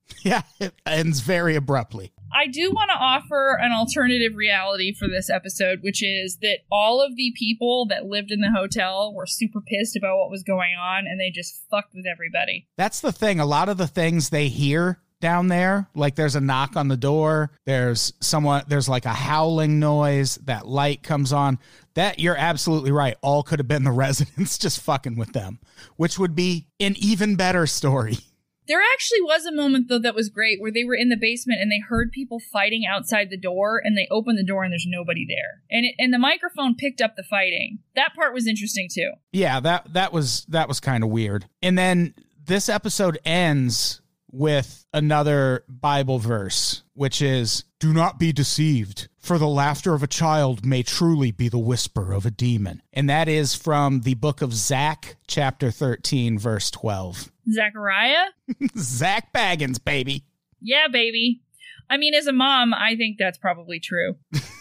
Yeah, it ends very abruptly.
I do want to offer an alternative reality for this episode, which is that all of the people that lived in the hotel were super pissed about what was going on, and they just fucked with everybody.
That's the thing. A lot of the things they hear down there, like there's a knock on the door, there's someone, there's like a howling noise, that light comes on. That, you're absolutely right. All could have been the residents just fucking with them, which would be an even better story.
There actually was a moment, though, that was great, where they were in the basement and they heard people fighting outside the door, and they opened the door and there's nobody there. And it, and the microphone picked up the fighting. That part was interesting, too.
Yeah, that that was that was kind of weird. And then this episode ends with another Bible verse, which is, "Do not be deceived, for the laughter of a child may truly be the whisper of a demon." And that is from the book of Zach, chapter thirteen, verse twelve.
Zachariah?
Zach Baggins, baby.
Yeah, baby. I mean, as a mom, I think that's probably true.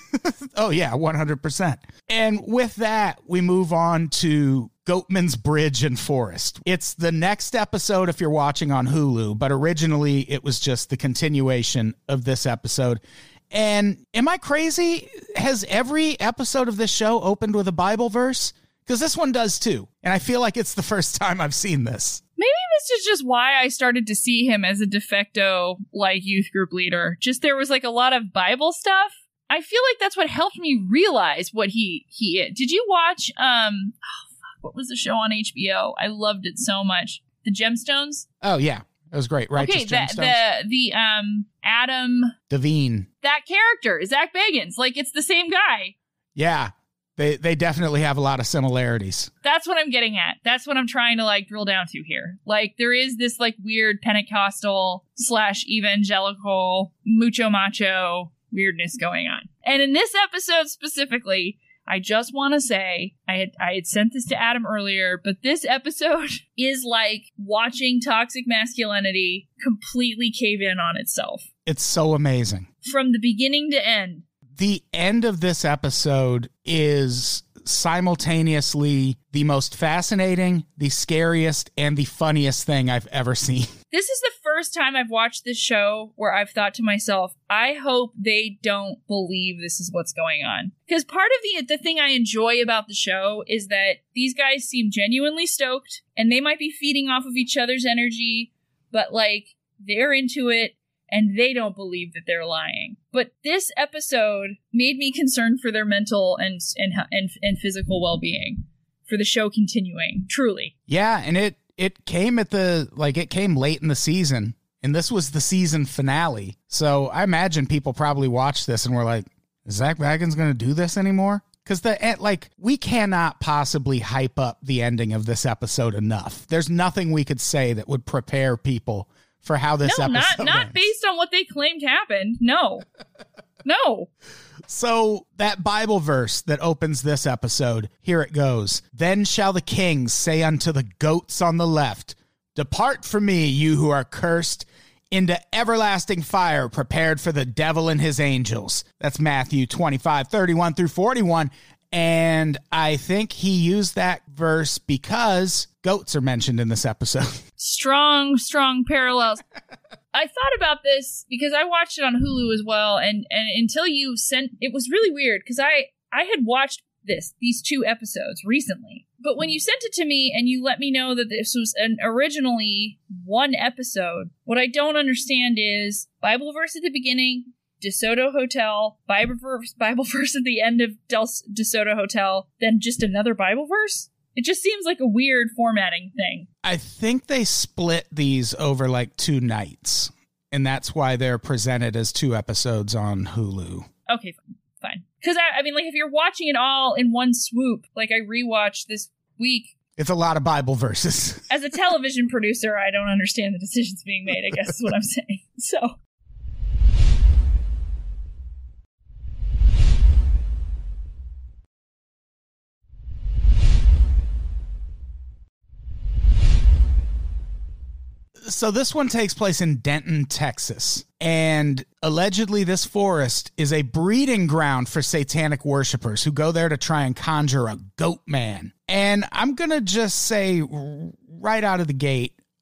Oh, yeah, one hundred percent. And with that, we move on to Goatman's Bridge and Forest. It's the next episode if you're watching on Hulu, but originally it was just the continuation of this episode. And am I crazy? Has every episode of this show opened with a Bible verse? Because this one does too. And I feel like it's the first time I've seen this.
Maybe this is just why I started to see him as a de facto, like, youth group leader. Just there was, like, a lot of Bible stuff. I feel like that's what helped me realize what he, he is. Did you watch, um, oh, fuck, what was the show on H B O? I loved it so much. The Gemstones?
Oh, yeah. It was great. Righteous
okay, the,
Gemstones.
the, the, um, Adam...
Devine.
That character, Zach Bagans. Like, it's the same guy.
Yeah. They they definitely have a lot of similarities.
That's what I'm getting at. That's what I'm trying to, like, drill down to here. Like, there is this, like, weird Pentecostal slash evangelical mucho macho weirdness going on. And in this episode specifically, I just want to say, I had I had sent this to Adam earlier, but this episode is like watching toxic masculinity completely cave in on itself.
It's so amazing.
From the beginning to end.
The end of this episode is simultaneously the most fascinating, the scariest, and the funniest thing I've ever seen.
This is the first time I've watched this show where I've thought to myself, I hope they don't believe this is what's going on. Because part of the the thing I enjoy about the show is that these guys seem genuinely stoked, and they might be feeding off of each other's energy, but, like, they're into it. And they don't believe that they're lying. But this episode made me concerned for their mental and and and, and physical well-being for the show continuing. Truly.
Yeah, and it it came at the like it came late in the season, and this was the season finale. So I imagine people probably watched this and were like, "Is Zach Baggins going to do this anymore?" Because the like we cannot possibly hype up the ending of this episode enough. There's nothing we could say that would prepare people for how this
no,
episode
not not
ends.
Based on what they claimed happened. No. No.
So that Bible verse that opens this episode, here it goes. "Then shall the kings say unto the goats on the left, Depart from me, you who are cursed, into everlasting fire prepared for the devil and his angels." That's Matthew twenty-five, thirty-one through forty-one. And I think he used that verse because goats are mentioned in this episode.
Strong, strong parallels. I thought about this because I watched it on Hulu as well, and, and until you sent, it was really weird because I, I had watched this, these two episodes recently. But when you sent it to me and you let me know that this was an originally one episode, what I don't understand is Bible verse at the beginning, DeSoto Hotel, Bible verse, Bible verse at the end of Del, DeSoto Hotel, then just another Bible verse? It just seems like a weird formatting thing.
I think they split these over like two nights, and that's why they're presented as two episodes on Hulu.
Okay, fine. Because, I, I mean, like, if you're watching it all in one swoop, like I rewatched this week.
It's a lot of Bible verses.
As a television producer, I don't understand the decisions being made, I guess is what I'm saying. So...
So this one takes place in Denton, Texas, and allegedly this forest is a breeding ground for satanic worshipers who go there to try and conjure a goat man. And I'm going to just say right out of the gate,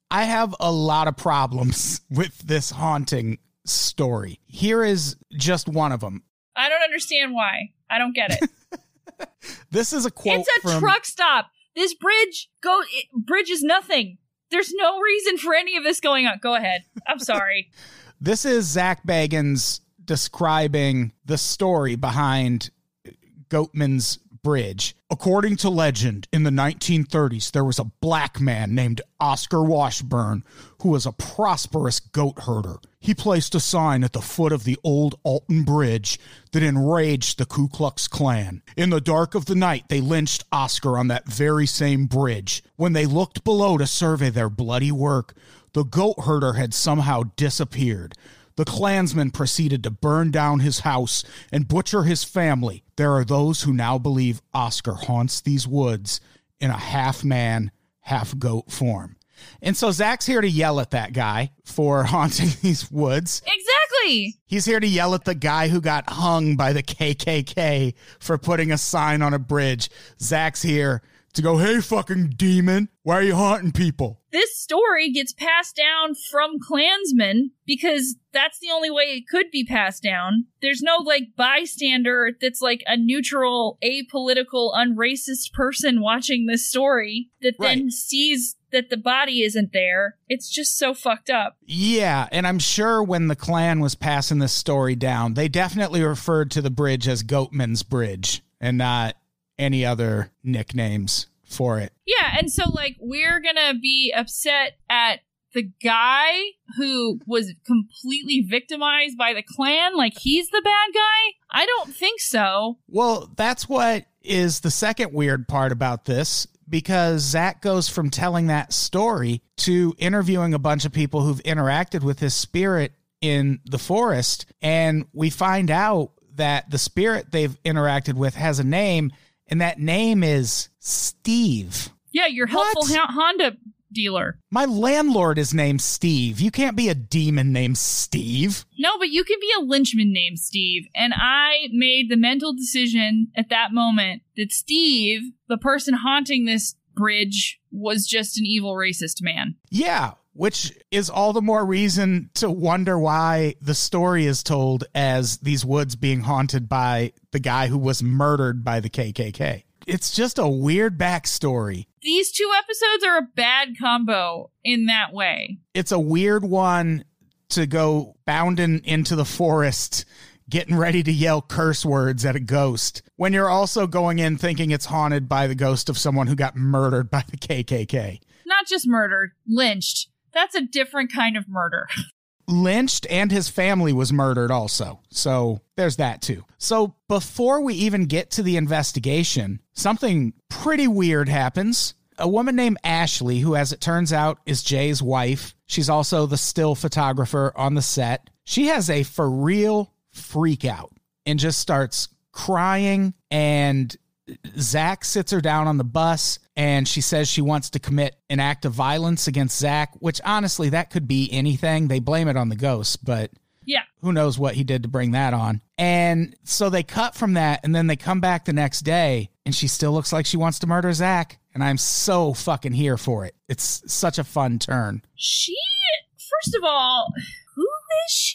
I have a lot of problems with this haunting story. Here is just one of them.
I don't understand why. I don't get it.
This is a quote
It's a
from...
truck stop. This bridge go it, bridge is nothing. There's no reason for any of this going on. Go ahead. I'm sorry.
This is Zach Bagans describing the story behind Goatman's Bridge. According to legend, in the nineteen thirties, there was a black man named Oscar Washburn who was a prosperous goat herder. He placed a sign at the foot of the old Alton Bridge that enraged the Ku Klux Klan. In the dark of the night, they lynched Oscar on that very same bridge. When they looked below to survey their bloody work, the goat herder had somehow disappeared. The Klansmen proceeded to burn down his house and butcher his family. There are those who now believe Oscar haunts these woods in a half-man, half-goat form. And so Zach's here to yell at that guy for haunting these woods.
Exactly.
He's here to yell at the guy who got hung by the K K K for putting a sign on a bridge. Zach's here to go, hey, fucking demon, why are you haunting people?
This story gets passed down from Klansmen because that's the only way it could be passed down. There's no, like, bystander that's, like, a neutral, apolitical, unracist person watching this story that then
Right.
sees that the body isn't there. It's just so fucked up.
Yeah, and I'm sure when the Klan was passing this story down, they definitely referred to the bridge as Goatman's Bridge and not any other nicknames for it.
Yeah, and so, like, we're gonna be upset at the guy who was completely victimized by the Klan, like he's the bad guy? I don't think so.
Well, that's what is the second weird part about this, because Zach goes from telling that story to interviewing a bunch of people who've interacted with his spirit in the forest, and we find out that the spirit they've interacted with has a name, and that name is Steve.
Yeah, your helpful
What?
ha- Honda dealer.
My landlord is named Steve. You can't be a demon named Steve.
No, but you can be a lynchman named Steve. And I made the mental decision at that moment that Steve, the person haunting this bridge, was just an evil racist man.
Yeah, which is all the more reason to wonder why the story is told as these woods being haunted by the guy who was murdered by the K K K. It's just a weird backstory.
These two episodes are a bad combo in that way.
It's a weird one to go bounding into the forest, getting ready to yell curse words at a ghost, when you're also going in thinking it's haunted by the ghost of someone who got murdered by the K K K.
Not just murdered, lynched. That's a different kind of murder.
Lynched, and his family was murdered also. So there's that too. So before we even get to the investigation, something pretty weird happens. A woman named Ashley, who as it turns out is Jay's wife, she's also the still photographer on the set. She has a for real freak out and just starts crying, and Zach sits her down on the bus, and she says she wants to commit an act of violence against Zach, which honestly, that could be anything. They blame it on the ghost, but
Yeah.
who knows what he did to bring that on. And so they cut from that, and then they come back the next day, and she still looks like she wants to murder Zach. And I'm so fucking here for it. It's such a fun turn.
She, first of all, who is she?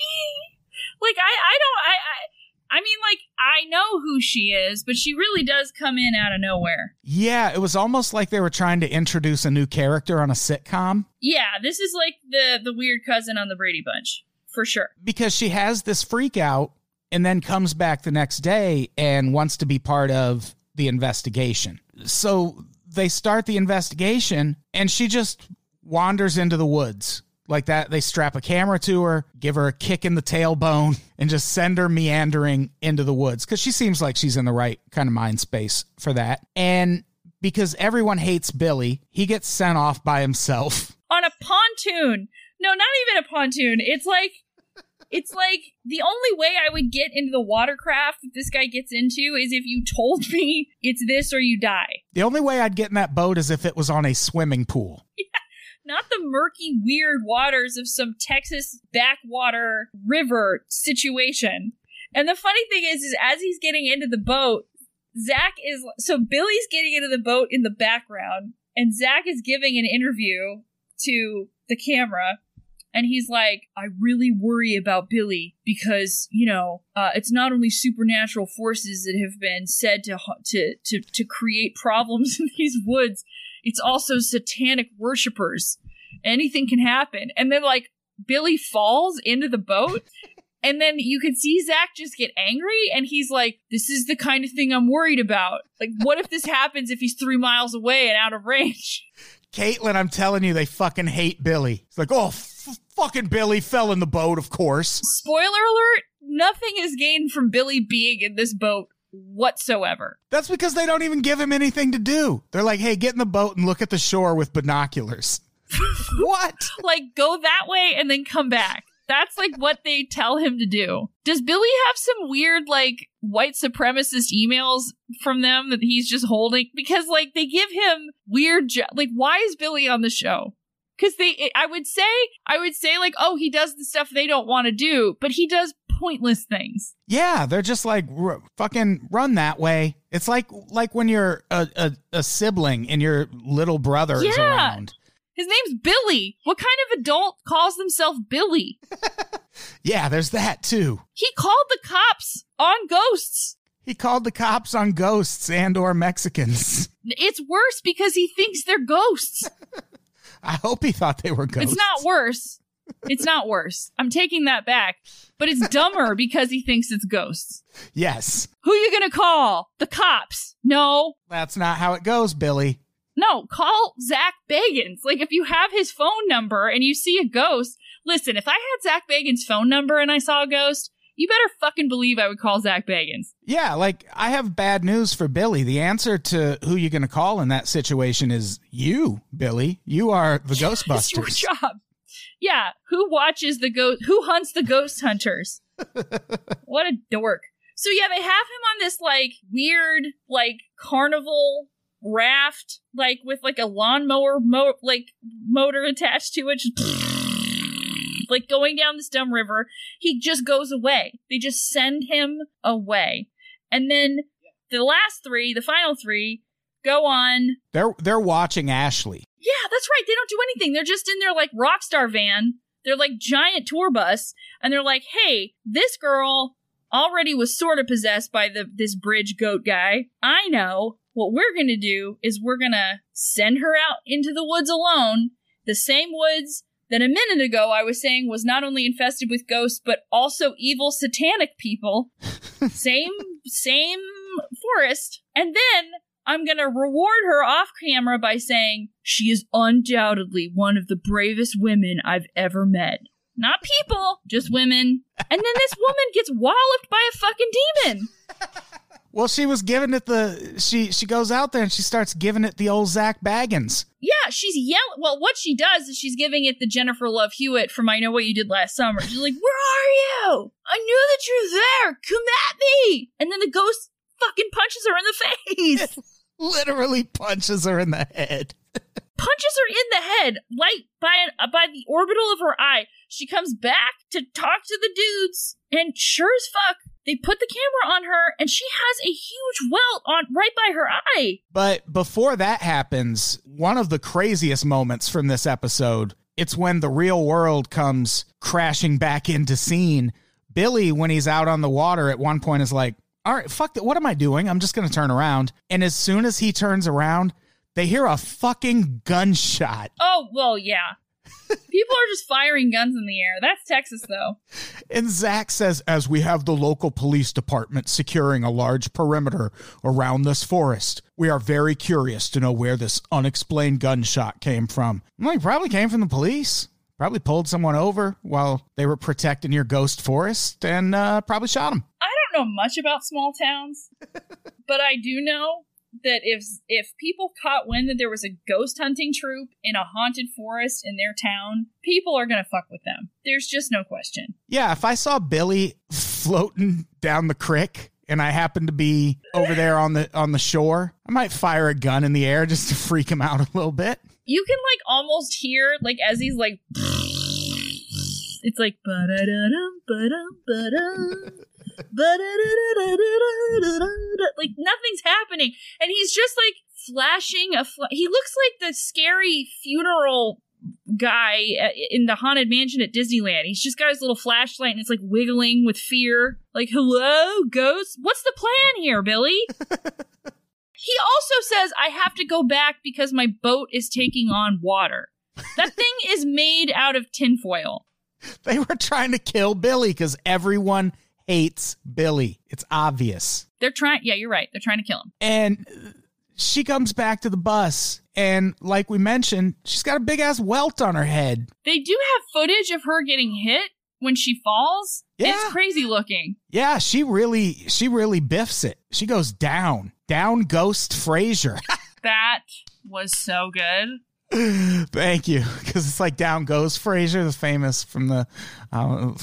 Like, I, I don't, I, I, I mean, like, I know who she is, but she really does come in out of nowhere.
Yeah, it was almost like they were trying to introduce a new character on a sitcom.
Yeah, this is like the, the weird cousin on the Brady Bunch, for sure.
Because she has this freak out and then comes back the next day and wants to be part of the investigation. So they start the investigation, and she just wanders into the woods. Like that, they strap a camera to her, give her a kick in the tailbone, and just send her meandering into the woods, because she seems like she's in the right kind of mind space for that. And because everyone hates Billy, he gets sent off by himself.
On a pontoon. No, not even a pontoon. It's like, it's like the only way I would get into the watercraft that this guy gets into is if you told me it's this or you die.
The only way I'd get in that boat is if it was on a swimming pool.
Not the murky, weird waters of some Texas backwater river situation. And the funny thing is, is as he's getting into the boat, Zach is, so Billy's getting into the boat in the background, and Zach is giving an interview to the the camera. And he's like, I really worry about Billy because, you know, uh, it's not only supernatural forces that have been said to to to, to create problems in these woods. It's also satanic worshipers. Anything can happen. And then, like, Billy falls into the boat. And then you could see Zach just get angry. And he's like, this is the kind of thing I'm worried about. Like, what if this happens if he's three miles away and out of range?
Caitlin, I'm telling you, they fucking hate Billy. It's like, oh, f- fucking Billy fell in the boat, of course.
Spoiler alert, nothing is gained from Billy being in this boat whatsoever.
That's because they don't even give him anything to do. They're like, hey, get in the boat and look at the shore with binoculars. What?
Like, go that way and then come back. That's like what they tell him to do. Does Billy have some weird, like, white supremacist emails from them that he's just holding? Because, like, they give him weird, jo- like, why is Billy on the show? Because they, I would say, I would say, like, oh, he does the stuff they don't want to do, but he does pointless things.
Yeah, they're just like, r- fucking run that way. It's like, like when you're a, a, a sibling and your little brother
yeah.
is around.
His name's Billy. What kind of adult calls themselves Billy?
Yeah, there's that too.
He called the cops on ghosts.
He called the cops on ghosts and or Mexicans.
It's worse because he thinks they're ghosts.
I hope he thought they were ghosts.
It's not worse. It's not worse. I'm taking that back. But it's dumber because he thinks it's ghosts.
Yes.
Who are you going to call? The cops. No.
That's not how it goes, Billy.
No, call Zach Bagans. Like, if you have his phone number and you see a ghost, listen, if I had Zach Bagans' phone number and I saw a ghost, you better fucking believe I would call Zach Bagans.
Yeah, like, I have bad news for Billy. The answer to who you're going to call in that situation is you, Billy. You are the Ghostbusters.
It's your job. Yeah, who watches the ghost? Who hunts the ghost hunters? What a dork. So yeah, they have him on this, like, weird, like, carnival raft, like, with, like, a lawnmower, mo- like, motor attached to it, just like, going down this dumb river. He just goes away. They just send him away. And then the last three, the final three, go on.
They're they're watching Ashley.
Yeah, that's right. They don't do anything. They're just in their, like, rock star van. They're, like, giant tour bus. And they're like, hey, this girl already was sort of possessed by the this bridge goat guy. I know. What we're going to do is we're going to send her out into the woods alone. The same woods that a minute ago I was saying was not only infested with ghosts, but also evil satanic people. same, same forest. And then I'm going to reward her off camera by saying she is undoubtedly one of the bravest women I've ever met. Not people, just women. And then this woman gets walloped by a fucking demon.
Well, she was giving it the, she she goes out there and she starts giving it the old Zach Baggins.
Yeah, she's yelling. Well, what she does is she's giving it the Jennifer Love Hewitt from I Know What You Did Last Summer. She's like, where are you? I knew that you're there. Come at me. And then the ghost fucking punches her in the face.
Literally punches her in the head.
Punches her in the head, like by an, uh, by the orbital of her eye. She comes back to talk to the dudes, and sure as fuck, they put the camera on her, and she has a huge welt on right by her eye.
But before that happens, one of the craziest moments from this episode, it's when the real world comes crashing back into scene. Billy, when he's out on the water, at one point is like, all right, fuck that. What am I doing? I'm just going to turn around. And as soon as he turns around, they hear a fucking gunshot.
Oh, well, yeah. People are just firing guns in the air. That's Texas, though.
And Zach says, as we have the local police department securing a large perimeter around this forest, we are very curious to know where this unexplained gunshot came from. Well, it probably came from the police. Probably pulled someone over while they were protecting your ghost forest and uh, probably shot him.
I don't know much about small towns, but I do know that if if people caught wind that there was a ghost hunting troop in a haunted forest in their town, people are going to fuck with them. There's just no question.
Yeah, if I saw Billy floating down the creek and I happened to be over there on the on the shore, I might fire a gun in the air just to freak him out a little bit.
You can, like, almost hear, like, as he's, like, it's like, ba-da-da-dum, ba-dum, ba-dum, ba-da-da-da-da-da-da-da-da. Like, nothing's happening. And he's just, like, flashing a, fl- he looks like the scary funeral guy in the Haunted Mansion at Disneyland. He's just got his little flashlight and it's like wiggling with fear. Like, hello, ghost? What's the plan here, Billy? He also says, I have to go back because my boat is taking on water. That thing is made out of tinfoil.
They were trying to kill Billy because everyone hates Billy. It's obvious.
They're trying. Yeah, you're right. They're trying to kill him.
And she comes back to the bus. And like we mentioned, she's got a big ass welt on her head.
They do have footage of her getting hit when she falls.
Yeah.
It's crazy looking.
Yeah, she really, she really biffs it. She goes down. Down Ghost Fraser.
That was so good.
Thank you. Because it's like Down Goes Fraser, the famous from the... Uh,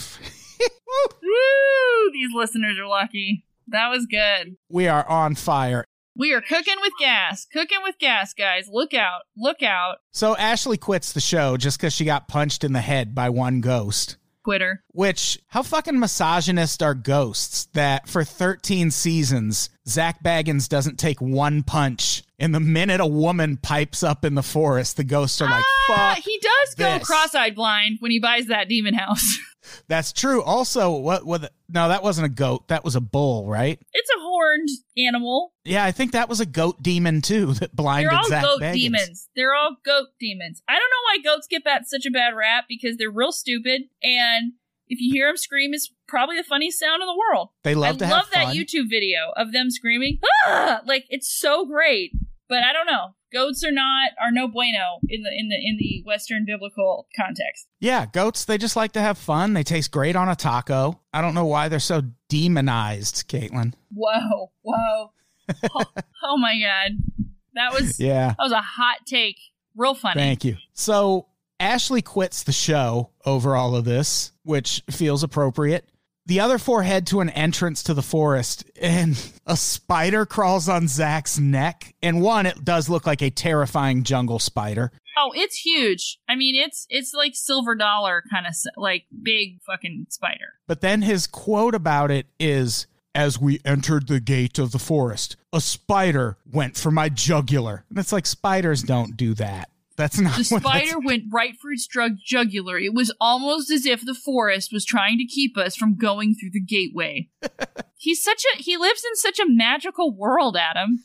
Woo! These listeners are lucky. That was good.
We are on fire.
We are cooking with gas. Cooking with gas, guys. Look out. Look out.
So Ashley quits the show just because she got punched in the head by one ghost.
Quitter.
Which, how fucking misogynist are ghosts that for thirteen seasons, Zach Baggins doesn't take one punch, and the minute a woman pipes up in the forest, the ghosts are like,
ah,
fuck
he does go
this.
cross-eyed blind when he buys that demon house.
That's true. Also, what? What? No, that wasn't a goat. That was a bull, right?
It's a horned animal.
Yeah, I think that was a goat demon too that blinded
They're all
Zach
goat
Baggins.
demons. They're all goat demons. I don't know why goats get that such a bad rap because they're real stupid, and if you hear them scream, it's probably the funniest sound in the world.
They love
I
to
love
have
that
fun.
YouTube video of them screaming. Ah! Like it's so great. But I don't know. Goats are not are no bueno in the in the in the Western biblical context.
Yeah, goats, they just like to have fun. They taste great on a taco. I don't know why they're so demonized, Caitlin.
Whoa, whoa. oh, oh my god. That was
Yeah.
that was a hot take. Real funny.
Thank you. So Ashley quits the show over all of this, which feels appropriate. The other four head to an entrance to the forest, and a spider crawls on Zach's neck. And one, it does look like a terrifying jungle spider.
Oh, it's huge. I mean, it's it's like silver dollar kind of like big fucking spider.
But then his quote about it is, as we entered the gate of the forest, a spider went for my jugular. And it's like, spiders don't do that. That's not
The
what
spider
that's-
went right for its drug jugular. It was almost as if the forest was trying to keep us from going through the gateway. He's such a he lives in such a magical world, Adam.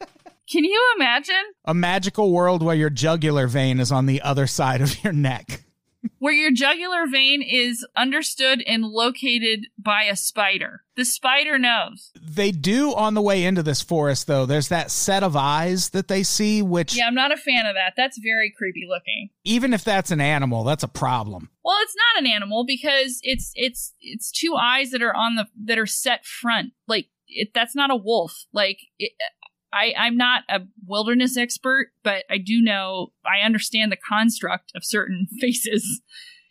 Can you imagine?
A magical world where your jugular vein is on the other side of your neck.
Where your jugular vein is understood and located by a spider. The spider knows.
They do on the way into this forest, though. There's that set of eyes that they see, which,
Yeah, I'm not a fan of that. That's very creepy looking.
even if that's an animal, that's a problem.
Well, it's not an animal because it's it's it's two eyes that are on the that are set front. Like it, that's not a wolf. Like it, I I'm not a wilderness expert, but I do know I understand the construct of certain faces,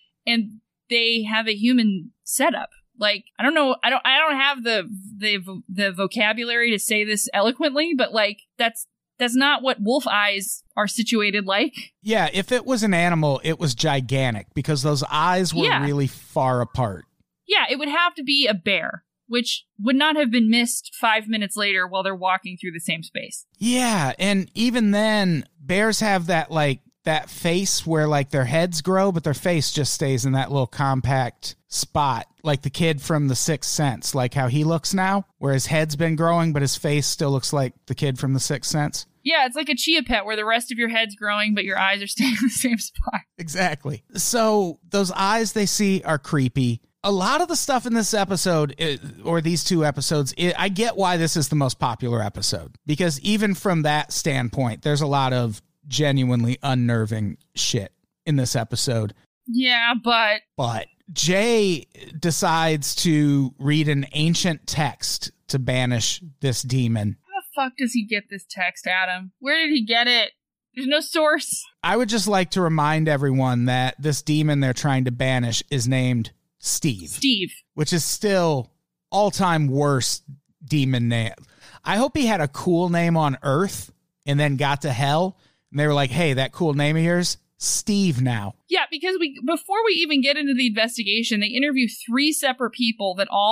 and they have a human setup. Like I don't know, I don't I don't have the the the vocabulary to say this eloquently, but like that's that's not what wolf eyes are situated like.
Yeah, if it was an animal, it was gigantic because those eyes were
Yeah.
really far apart.
Yeah, it would have to be a bear, which would not have been missed five minutes later while they're walking through the same space.
Yeah, and even then, bears have that, like, that face where, like, their heads grow, but their face just stays in that little compact spot, like the kid from The Sixth Sense, like how he looks now, where his head's been growing, but his face still looks like the kid from The Sixth Sense.
Yeah, it's like a chia pet where the rest of your head's growing, but your eyes are staying in the same spot.
Exactly. So those eyes they see are creepy. A lot of the stuff in this episode, it, or these two episodes, it, I get why this is the most popular episode. Because even from that standpoint, there's a lot of genuinely unnerving shit in this episode.
Yeah, but
But Jay decides to read an ancient text to banish this demon.
how the fuck does he get this text, Adam? Where did he get it? There's no source.
I would just like to remind everyone that this demon they're trying to banish is named Steve.
Steve.
Which is still all-time worst demon name. I hope he had a cool name on Earth and then got to hell, and they were like, hey, that cool name of yours, Steve now.
Yeah, because we before we even get into the investigation, they interview three separate people that all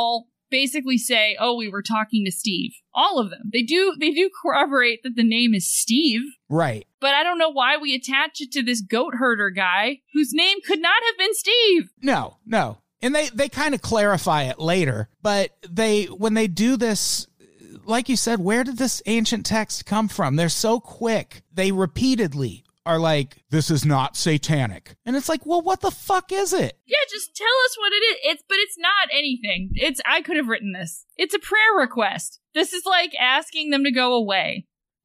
basically say, oh, we were talking to Steve. All of them. They do they do corroborate that the name is Steve.
Right.
But I don't know why we attach it to this goat herder guy whose name could not have been Steve.
No, no. And they, they kind of clarify it later, but they when they do this, like you said, where did this ancient text come from? They're so quick. They repeatedly are like, this is not satanic. And it's like, well, what the fuck is it?
Yeah, just tell us what it is. It's but it's not anything. It's I could have written this. It's a prayer request. This is like asking them to go away.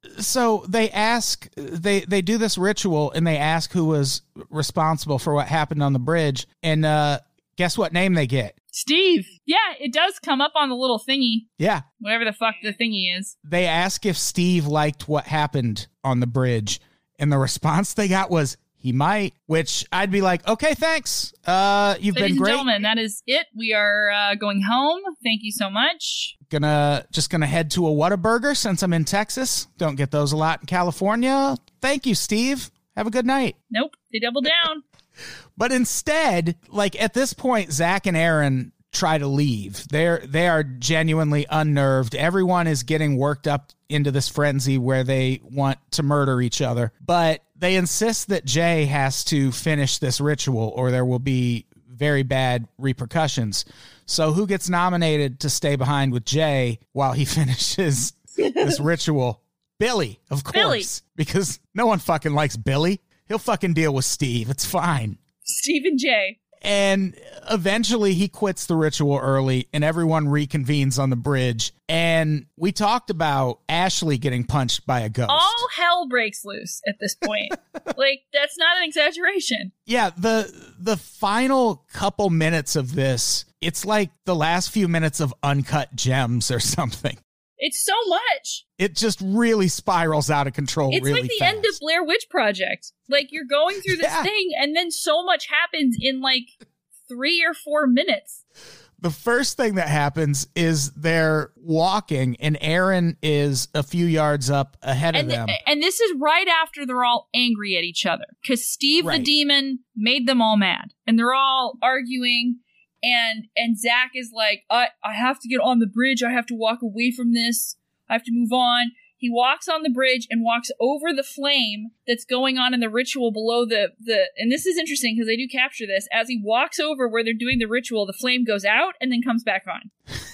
So they ask, they, they do this ritual and they ask who was responsible for what happened on the bridge. And uh, guess what name they get?
Steve. Yeah, it does come up on the little thingy.
Yeah.
Whatever the fuck the thingy is.
They ask if Steve liked what happened on the bridge. And the response they got was, he might, which I'd be like, okay, thanks. Uh, you've
Ladies
been great.
and gentlemen, that is it. We are uh, going home. Thank you so much.
Gonna just gonna head to a Whataburger since I'm in Texas. Don't get those a lot in California. Thank you, Steve. Have a good night.
Nope, they double down.
But instead, like at this point, Zach and Aaron try to leave. They're they are genuinely unnerved. Everyone is getting worked up into this frenzy where they want to murder each other. But they insist that Jay has to finish this ritual or there will be very bad repercussions. So who gets nominated to stay behind with Jay while he finishes this ritual? Billy, of course.
Billy.
Because no one fucking likes Billy. He'll fucking deal with Steve. It's fine.
Steve and Jay.
And eventually he quits the ritual early and everyone reconvenes on the bridge. And we talked about Ashley getting punched by a ghost.
All hell breaks loose at this point. Like, that's not an exaggeration.
Yeah, the the final couple minutes of this, it's like the last few minutes of Uncut Gems or something.
It's so much.
It just really spirals out of control
It's
really
like the
fast.
end of Blair Witch Project. Like, you're going through this
Yeah.
thing, and then so much happens in, like, three or four minutes.
The first thing that happens is they're walking, and Aaron is a few yards up ahead
And,
of them.
th- and this is right after they're all angry at each other. Because Steve
Right.
the demon made them all mad. And they're all arguing. And and Zach is like, I, I have to get on the bridge. I have to walk away from this. I have to move on. He walks on the bridge and walks over the flame that's going on in the ritual below the, the and this is interesting because they do capture this. As he walks over where they're doing the ritual, the flame goes out and then comes back on.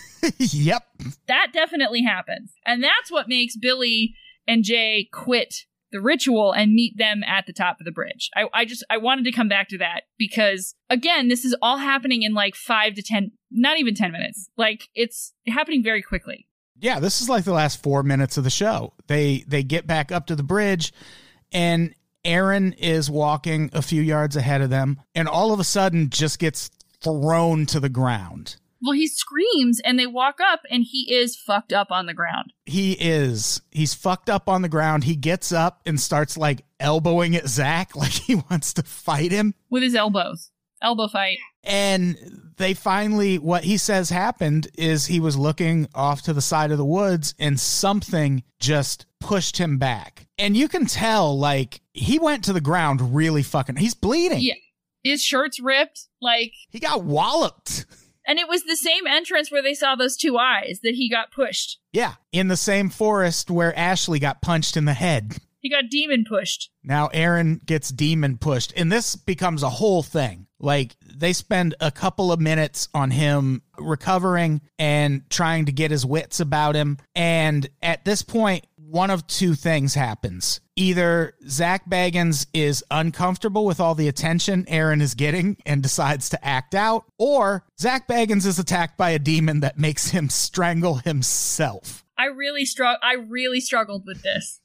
Yep.
That definitely happens. And that's what makes Billy and Jay quit the ritual and meet them at the top of the bridge. I, I just, I wanted to come back to that because, again, this is all happening in like five to ten, not even ten minutes. Like, it's happening very quickly.
Yeah, this is like the last four minutes of the show. They they get back up to the bridge, and Aaron is walking a few yards ahead of them, and all of a sudden just gets thrown to the ground.
Well, he screams and they walk up and he is fucked up on the ground.
He is. He's fucked up on the ground. He gets up and starts like elbowing at Zach like he wants to fight him.
With his elbows. Elbow fight.
And they finally, what he says happened is he was looking off to the side of the woods and something just pushed him back. And you can tell, like, he went to the ground really fucking, he's bleeding.
Yeah. His shirt's ripped. Like,
He got walloped.
and it was the same entrance where they saw those two eyes that he got pushed.
Yeah. In the same forest where Ashley got punched in the head.
He got demon pushed.
Now Aaron gets demon pushed, and this becomes a whole thing. Like, they spend a couple of minutes on him recovering and trying to get his wits about him. And at this point, one of two things happens. Either Zach Bagans is uncomfortable with all the attention Aaron is getting and decides to act out, or Zach Bagans is attacked by a demon that makes him strangle himself.
I really strugg- I really struggled with this.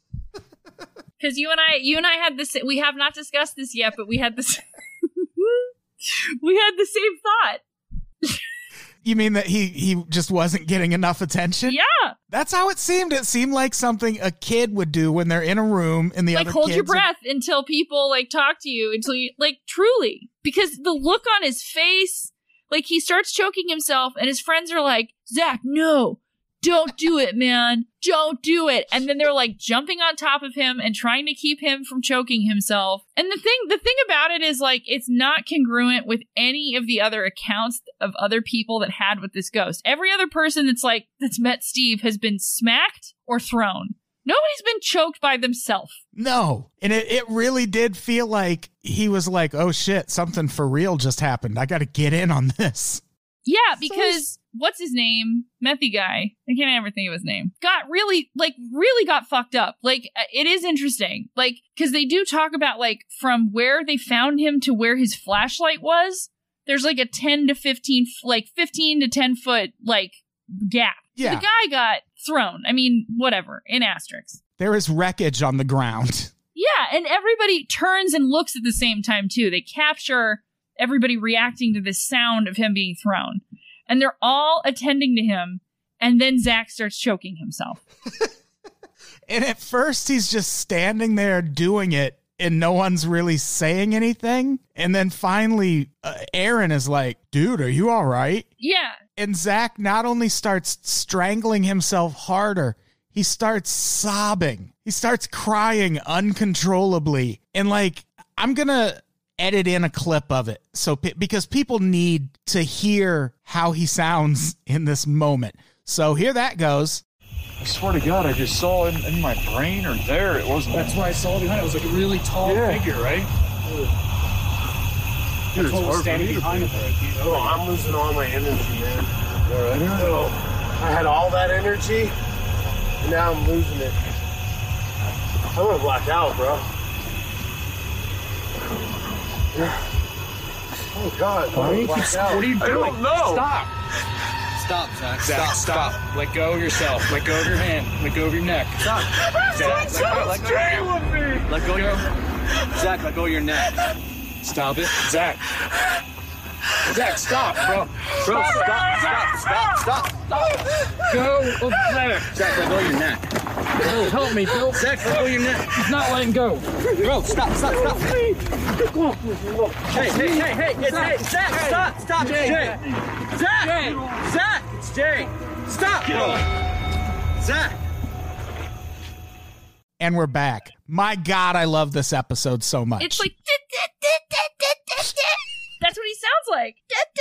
Because you and I, you and I had this. We have not discussed this yet, but we had this. we had the same thought.
You mean that he he just wasn't getting enough attention?
Yeah.
That's how it seemed. It seemed like something a kid would do when they're in a room and the
Like,
other
hold
kids
your
are-
breath until people like talk to you until you like truly, because the look on his face, like he starts choking himself, and his friends are like, "Zach, no, don't do it, man. Don't do it. And then they're like jumping on top of him and trying to keep him from choking himself. And the thing, the thing about it is like, it's not congruent with any of the other accounts of other people that had with this ghost. Every other person that's like, that's met Steve has been smacked or thrown. Nobody's been choked by themselves.
No. And it, it really did feel like he was like, oh shit, something for real just happened. I got to get in on this.
Yeah, because what's his name? Methy guy. I can't ever think of his name. Got really, like, really got fucked up. Like, it is interesting. Like, because they do talk about, like, from where they found him to where his flashlight was, there's like a ten to fifteen, like, fifteen to ten foot, like, gap.
Yeah.
So the guy got thrown. I mean, whatever, in asterisks.
There is wreckage on the ground.
Yeah, and everybody turns and looks at the same time, too. They capture everybody reacting to the sound of him being thrown. And they're all attending to him. And then Zach starts choking himself.
And at first, he's just standing there doing it, and no one's really saying anything. And then finally, uh, Aaron is like, dude, are you all right?
Yeah.
And Zach not only starts strangling himself harder, he starts sobbing. He starts crying uncontrollably. And like, I'm going to edit in a clip of it. So because people need to hear how he sounds in this moment. So here that goes.
I swear to God, I just saw in, in my brain or there. It wasn't.
That's what I saw behind it. It was like a really tall
Yeah.
figure, right?
Dude,
That's what was standing behind it.
Oh, I'm losing all my energy, man. Oh, I had all that energy, and now I'm losing it. I'm gonna black out, bro. Oh God, I'm gonna black out.
What are you doing?
I don't know.
Stop. Stop, Zach. Zach, stop. stop. Let go of yourself. Let go of your hand. Let go of your neck. Stop. Zach, let go. Let go.
with me.
Let go of your Zach, let go of your neck. Stop it. Zach. Zach, stop, bro. Bro, stop, stop, stop, stop, stop. Go over there. Zach, let go of your neck. Bill, help me, Bill. Zach, let go of your neck. He's not letting go. Bro, stop, stop, stop. Hey, hey, hey, hey, it's hey, Zach, stop, stop, Jay. Jay. Zach, Jay. Zach, it's Jay. Stop, bro. Zach.
And we're back. My God, I love this episode so much.
It's like, that's what he sounds like.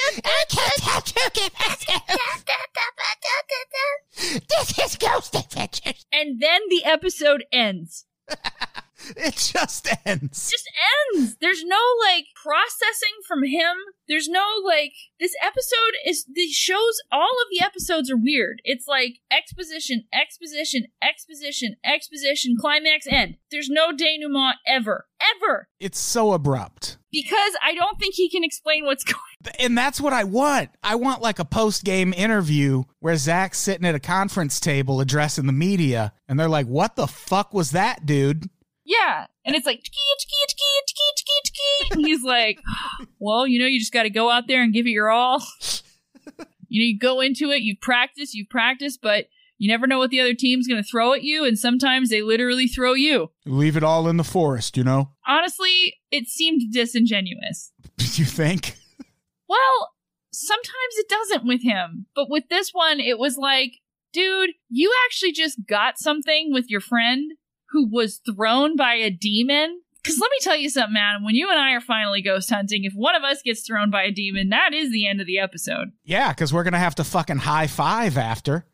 This is Ghost Adventures.
And then the episode ends.
It just ends.
Just ends. There's no like processing from him. There's no like, this episode is, the shows, all of the episodes are weird. It's like exposition, exposition, exposition, exposition, climax, end. There's no denouement ever. Ever.
It's so abrupt.
Because I don't think he can explain what's going on.
And that's what I want. I want like a post-game interview where Zach's sitting at a conference table addressing the media, and they're like, what the fuck was that, dude?
Yeah. And it's like, tiki, tiki, tiki, tiki, tiki, tiki. And he's like, well, you know, you just got to go out there and give it your all. You know, you go into it, you practice, you practice, but you never know what the other team's going to throw at you. And sometimes they literally throw you.
Leave it all in the forest, you know?
Honestly, it seemed disingenuous.
You think?
Well, sometimes it doesn't with him. But with this one, it was like, dude, you actually just got something with your friend who was thrown by a demon. Because let me tell you something, man. When you and I are finally ghost hunting, if one of us gets thrown by a demon, that is the end of the episode.
Yeah, because we're going to have to fucking high five after.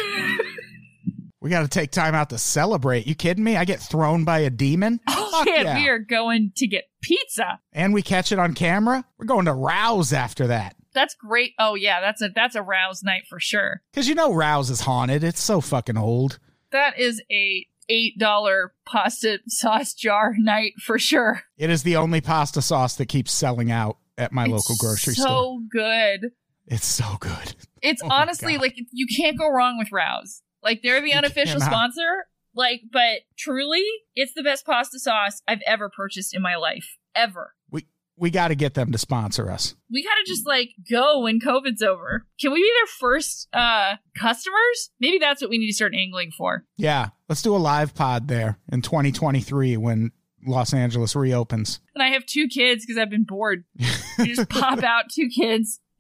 We got to take time out to celebrate. You kidding me? I get thrown by a demon?
Oh,
Fuck
yeah,
yeah.
we are going to get pizza.
And we catch it on camera? We're going to Rouse after that.
That's great. Oh, yeah, that's a that's a Rouse night for sure.
Because you know Rouse is haunted. It's so fucking old.
That is a eight dollar pasta sauce jar night for sure.
It is the only pasta sauce that keeps selling out at my
It's
local grocery
so
store.
So good.
It's so good.
It's
Oh my
honestly
God.
like you can't go wrong with Rouse. Like they're the unofficial
cannot.
sponsor. Like, but truly, it's the best pasta sauce I've ever purchased in my life. Ever.
We we got to get them to sponsor us.
We gotta just like go when COVID's over. Can we be their first uh customers? Maybe that's what we need to start angling for.
Yeah, let's do a live pod there in twenty twenty-three when Los Angeles reopens.
And I have two kids because I've been bored. You just pop out two kids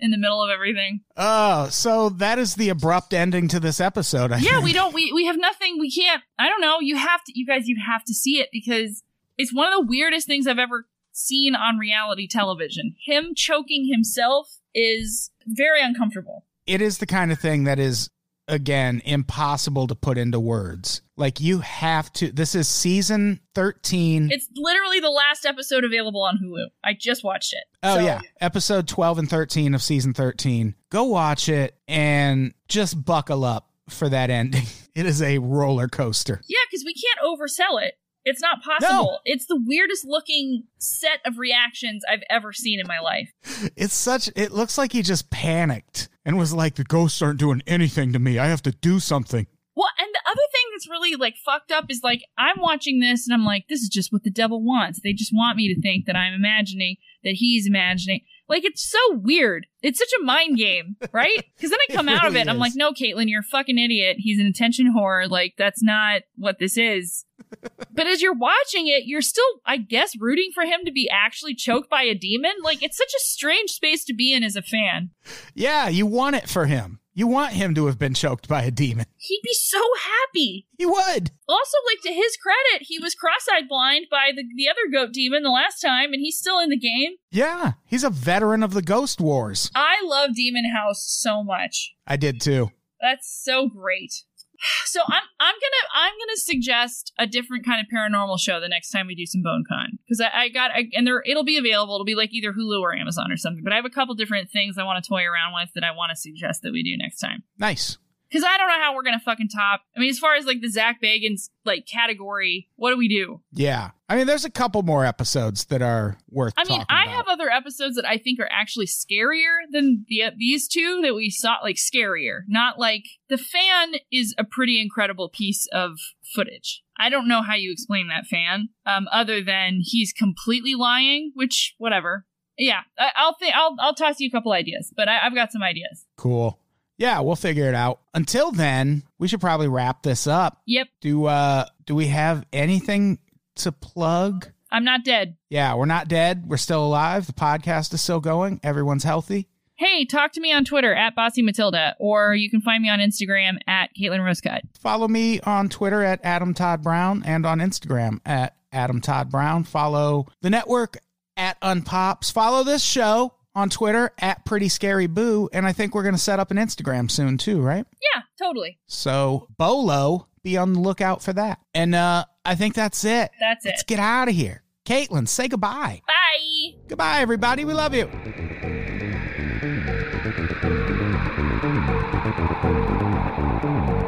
in the middle of everything.
Oh, so that is the abrupt ending to this episode. I
Yeah,
think.
we don't, we, we have nothing, we can't, I don't know, you have to, you guys, you have to see it because it's one of the weirdest things I've ever seen on reality television. Him choking himself is very uncomfortable.
It is the kind of thing that is, again, impossible to put into words. Like, you have to, this is season thirteen.
It's literally the last episode available on Hulu. I just watched it.
Oh,
So-
yeah. Episode twelve and thirteen of season thirteen. Go watch it and just buckle up for that ending. It is a roller coaster.
Yeah, because we can't oversell it. It's not possible.
No.
It's the weirdest looking set of reactions I've ever seen in my life.
It's such, it looks like he just panicked and was like, the ghosts aren't doing anything to me. I have to do something.
Well, and the other thing that's really like fucked up is like I'm watching this and I'm like, this is just what the devil wants. They just want me to think that I'm imagining that he's imagining. Like, it's so weird. It's such a mind game, right? Because then I come
It
out of
really
it and I'm
is.
like, no, Caitlin, you're a fucking idiot. He's an attention whore. Like, that's not what this is. But as you're watching it, you're still, I guess, rooting for him to be actually choked by a demon. Like, it's such a strange space to be in as a fan.
Yeah, you want it for him. You want him to have been choked by a demon.
He'd be so happy.
He would.
Also, like, to his credit, he was cross-eyed blind by the, the other goat demon the last time, and he's still in the game.
Yeah, he's a veteran of the Ghost Wars.
I love Demon House so much.
I did too.
That's so great. So I'm I'm gonna I'm gonna suggest a different kind of paranormal show the next time we do some BoneCon, because I, I got I, and there it'll be available. It'll be like either Hulu or Amazon or something. But I have a couple different things I want to toy around with that I want to suggest that we do next time.
Nice.
Because I don't know how we're gonna fucking top. I mean, as far as like the Zach Bagans like category, what do we do?
Yeah. I mean, there's a couple more episodes that are worth
I mean,
talking
I
about.
have other episodes that I think are actually scarier than the, these two that we saw, like scarier. Not like The Fan is a pretty incredible piece of footage. I don't know how you explain that fan, um, other than he's completely lying, which whatever. Yeah, I, I'll think I'll I'll toss you a couple ideas, but I, I've got some ideas.
Cool. Yeah, we'll figure it out. Until then, we should probably wrap this up.
Yep,
Do uh do we have anything to plug?
I'm not dead.
Yeah, we're not dead. We're still alive. The podcast is still going. Everyone's healthy.
Hey, talk to me on Twitter at Bossy Matilda, or you can find me on Instagram at Caitlin Rosecott.
Follow me on Twitter at Adam Todd Brown and on Instagram at Adam Todd Brown. Follow the network at Unpops. Follow this show on Twitter at Pretty Scary Boo. And I think we're going to set up an Instagram soon too, right?
Yeah, totally.
So Bolo, be on the lookout for that. And uh, I think that's it.
That's
Let's
it.
get out of here. Caitlin, say goodbye.
Bye.
Goodbye, everybody. We love you.
Thank you.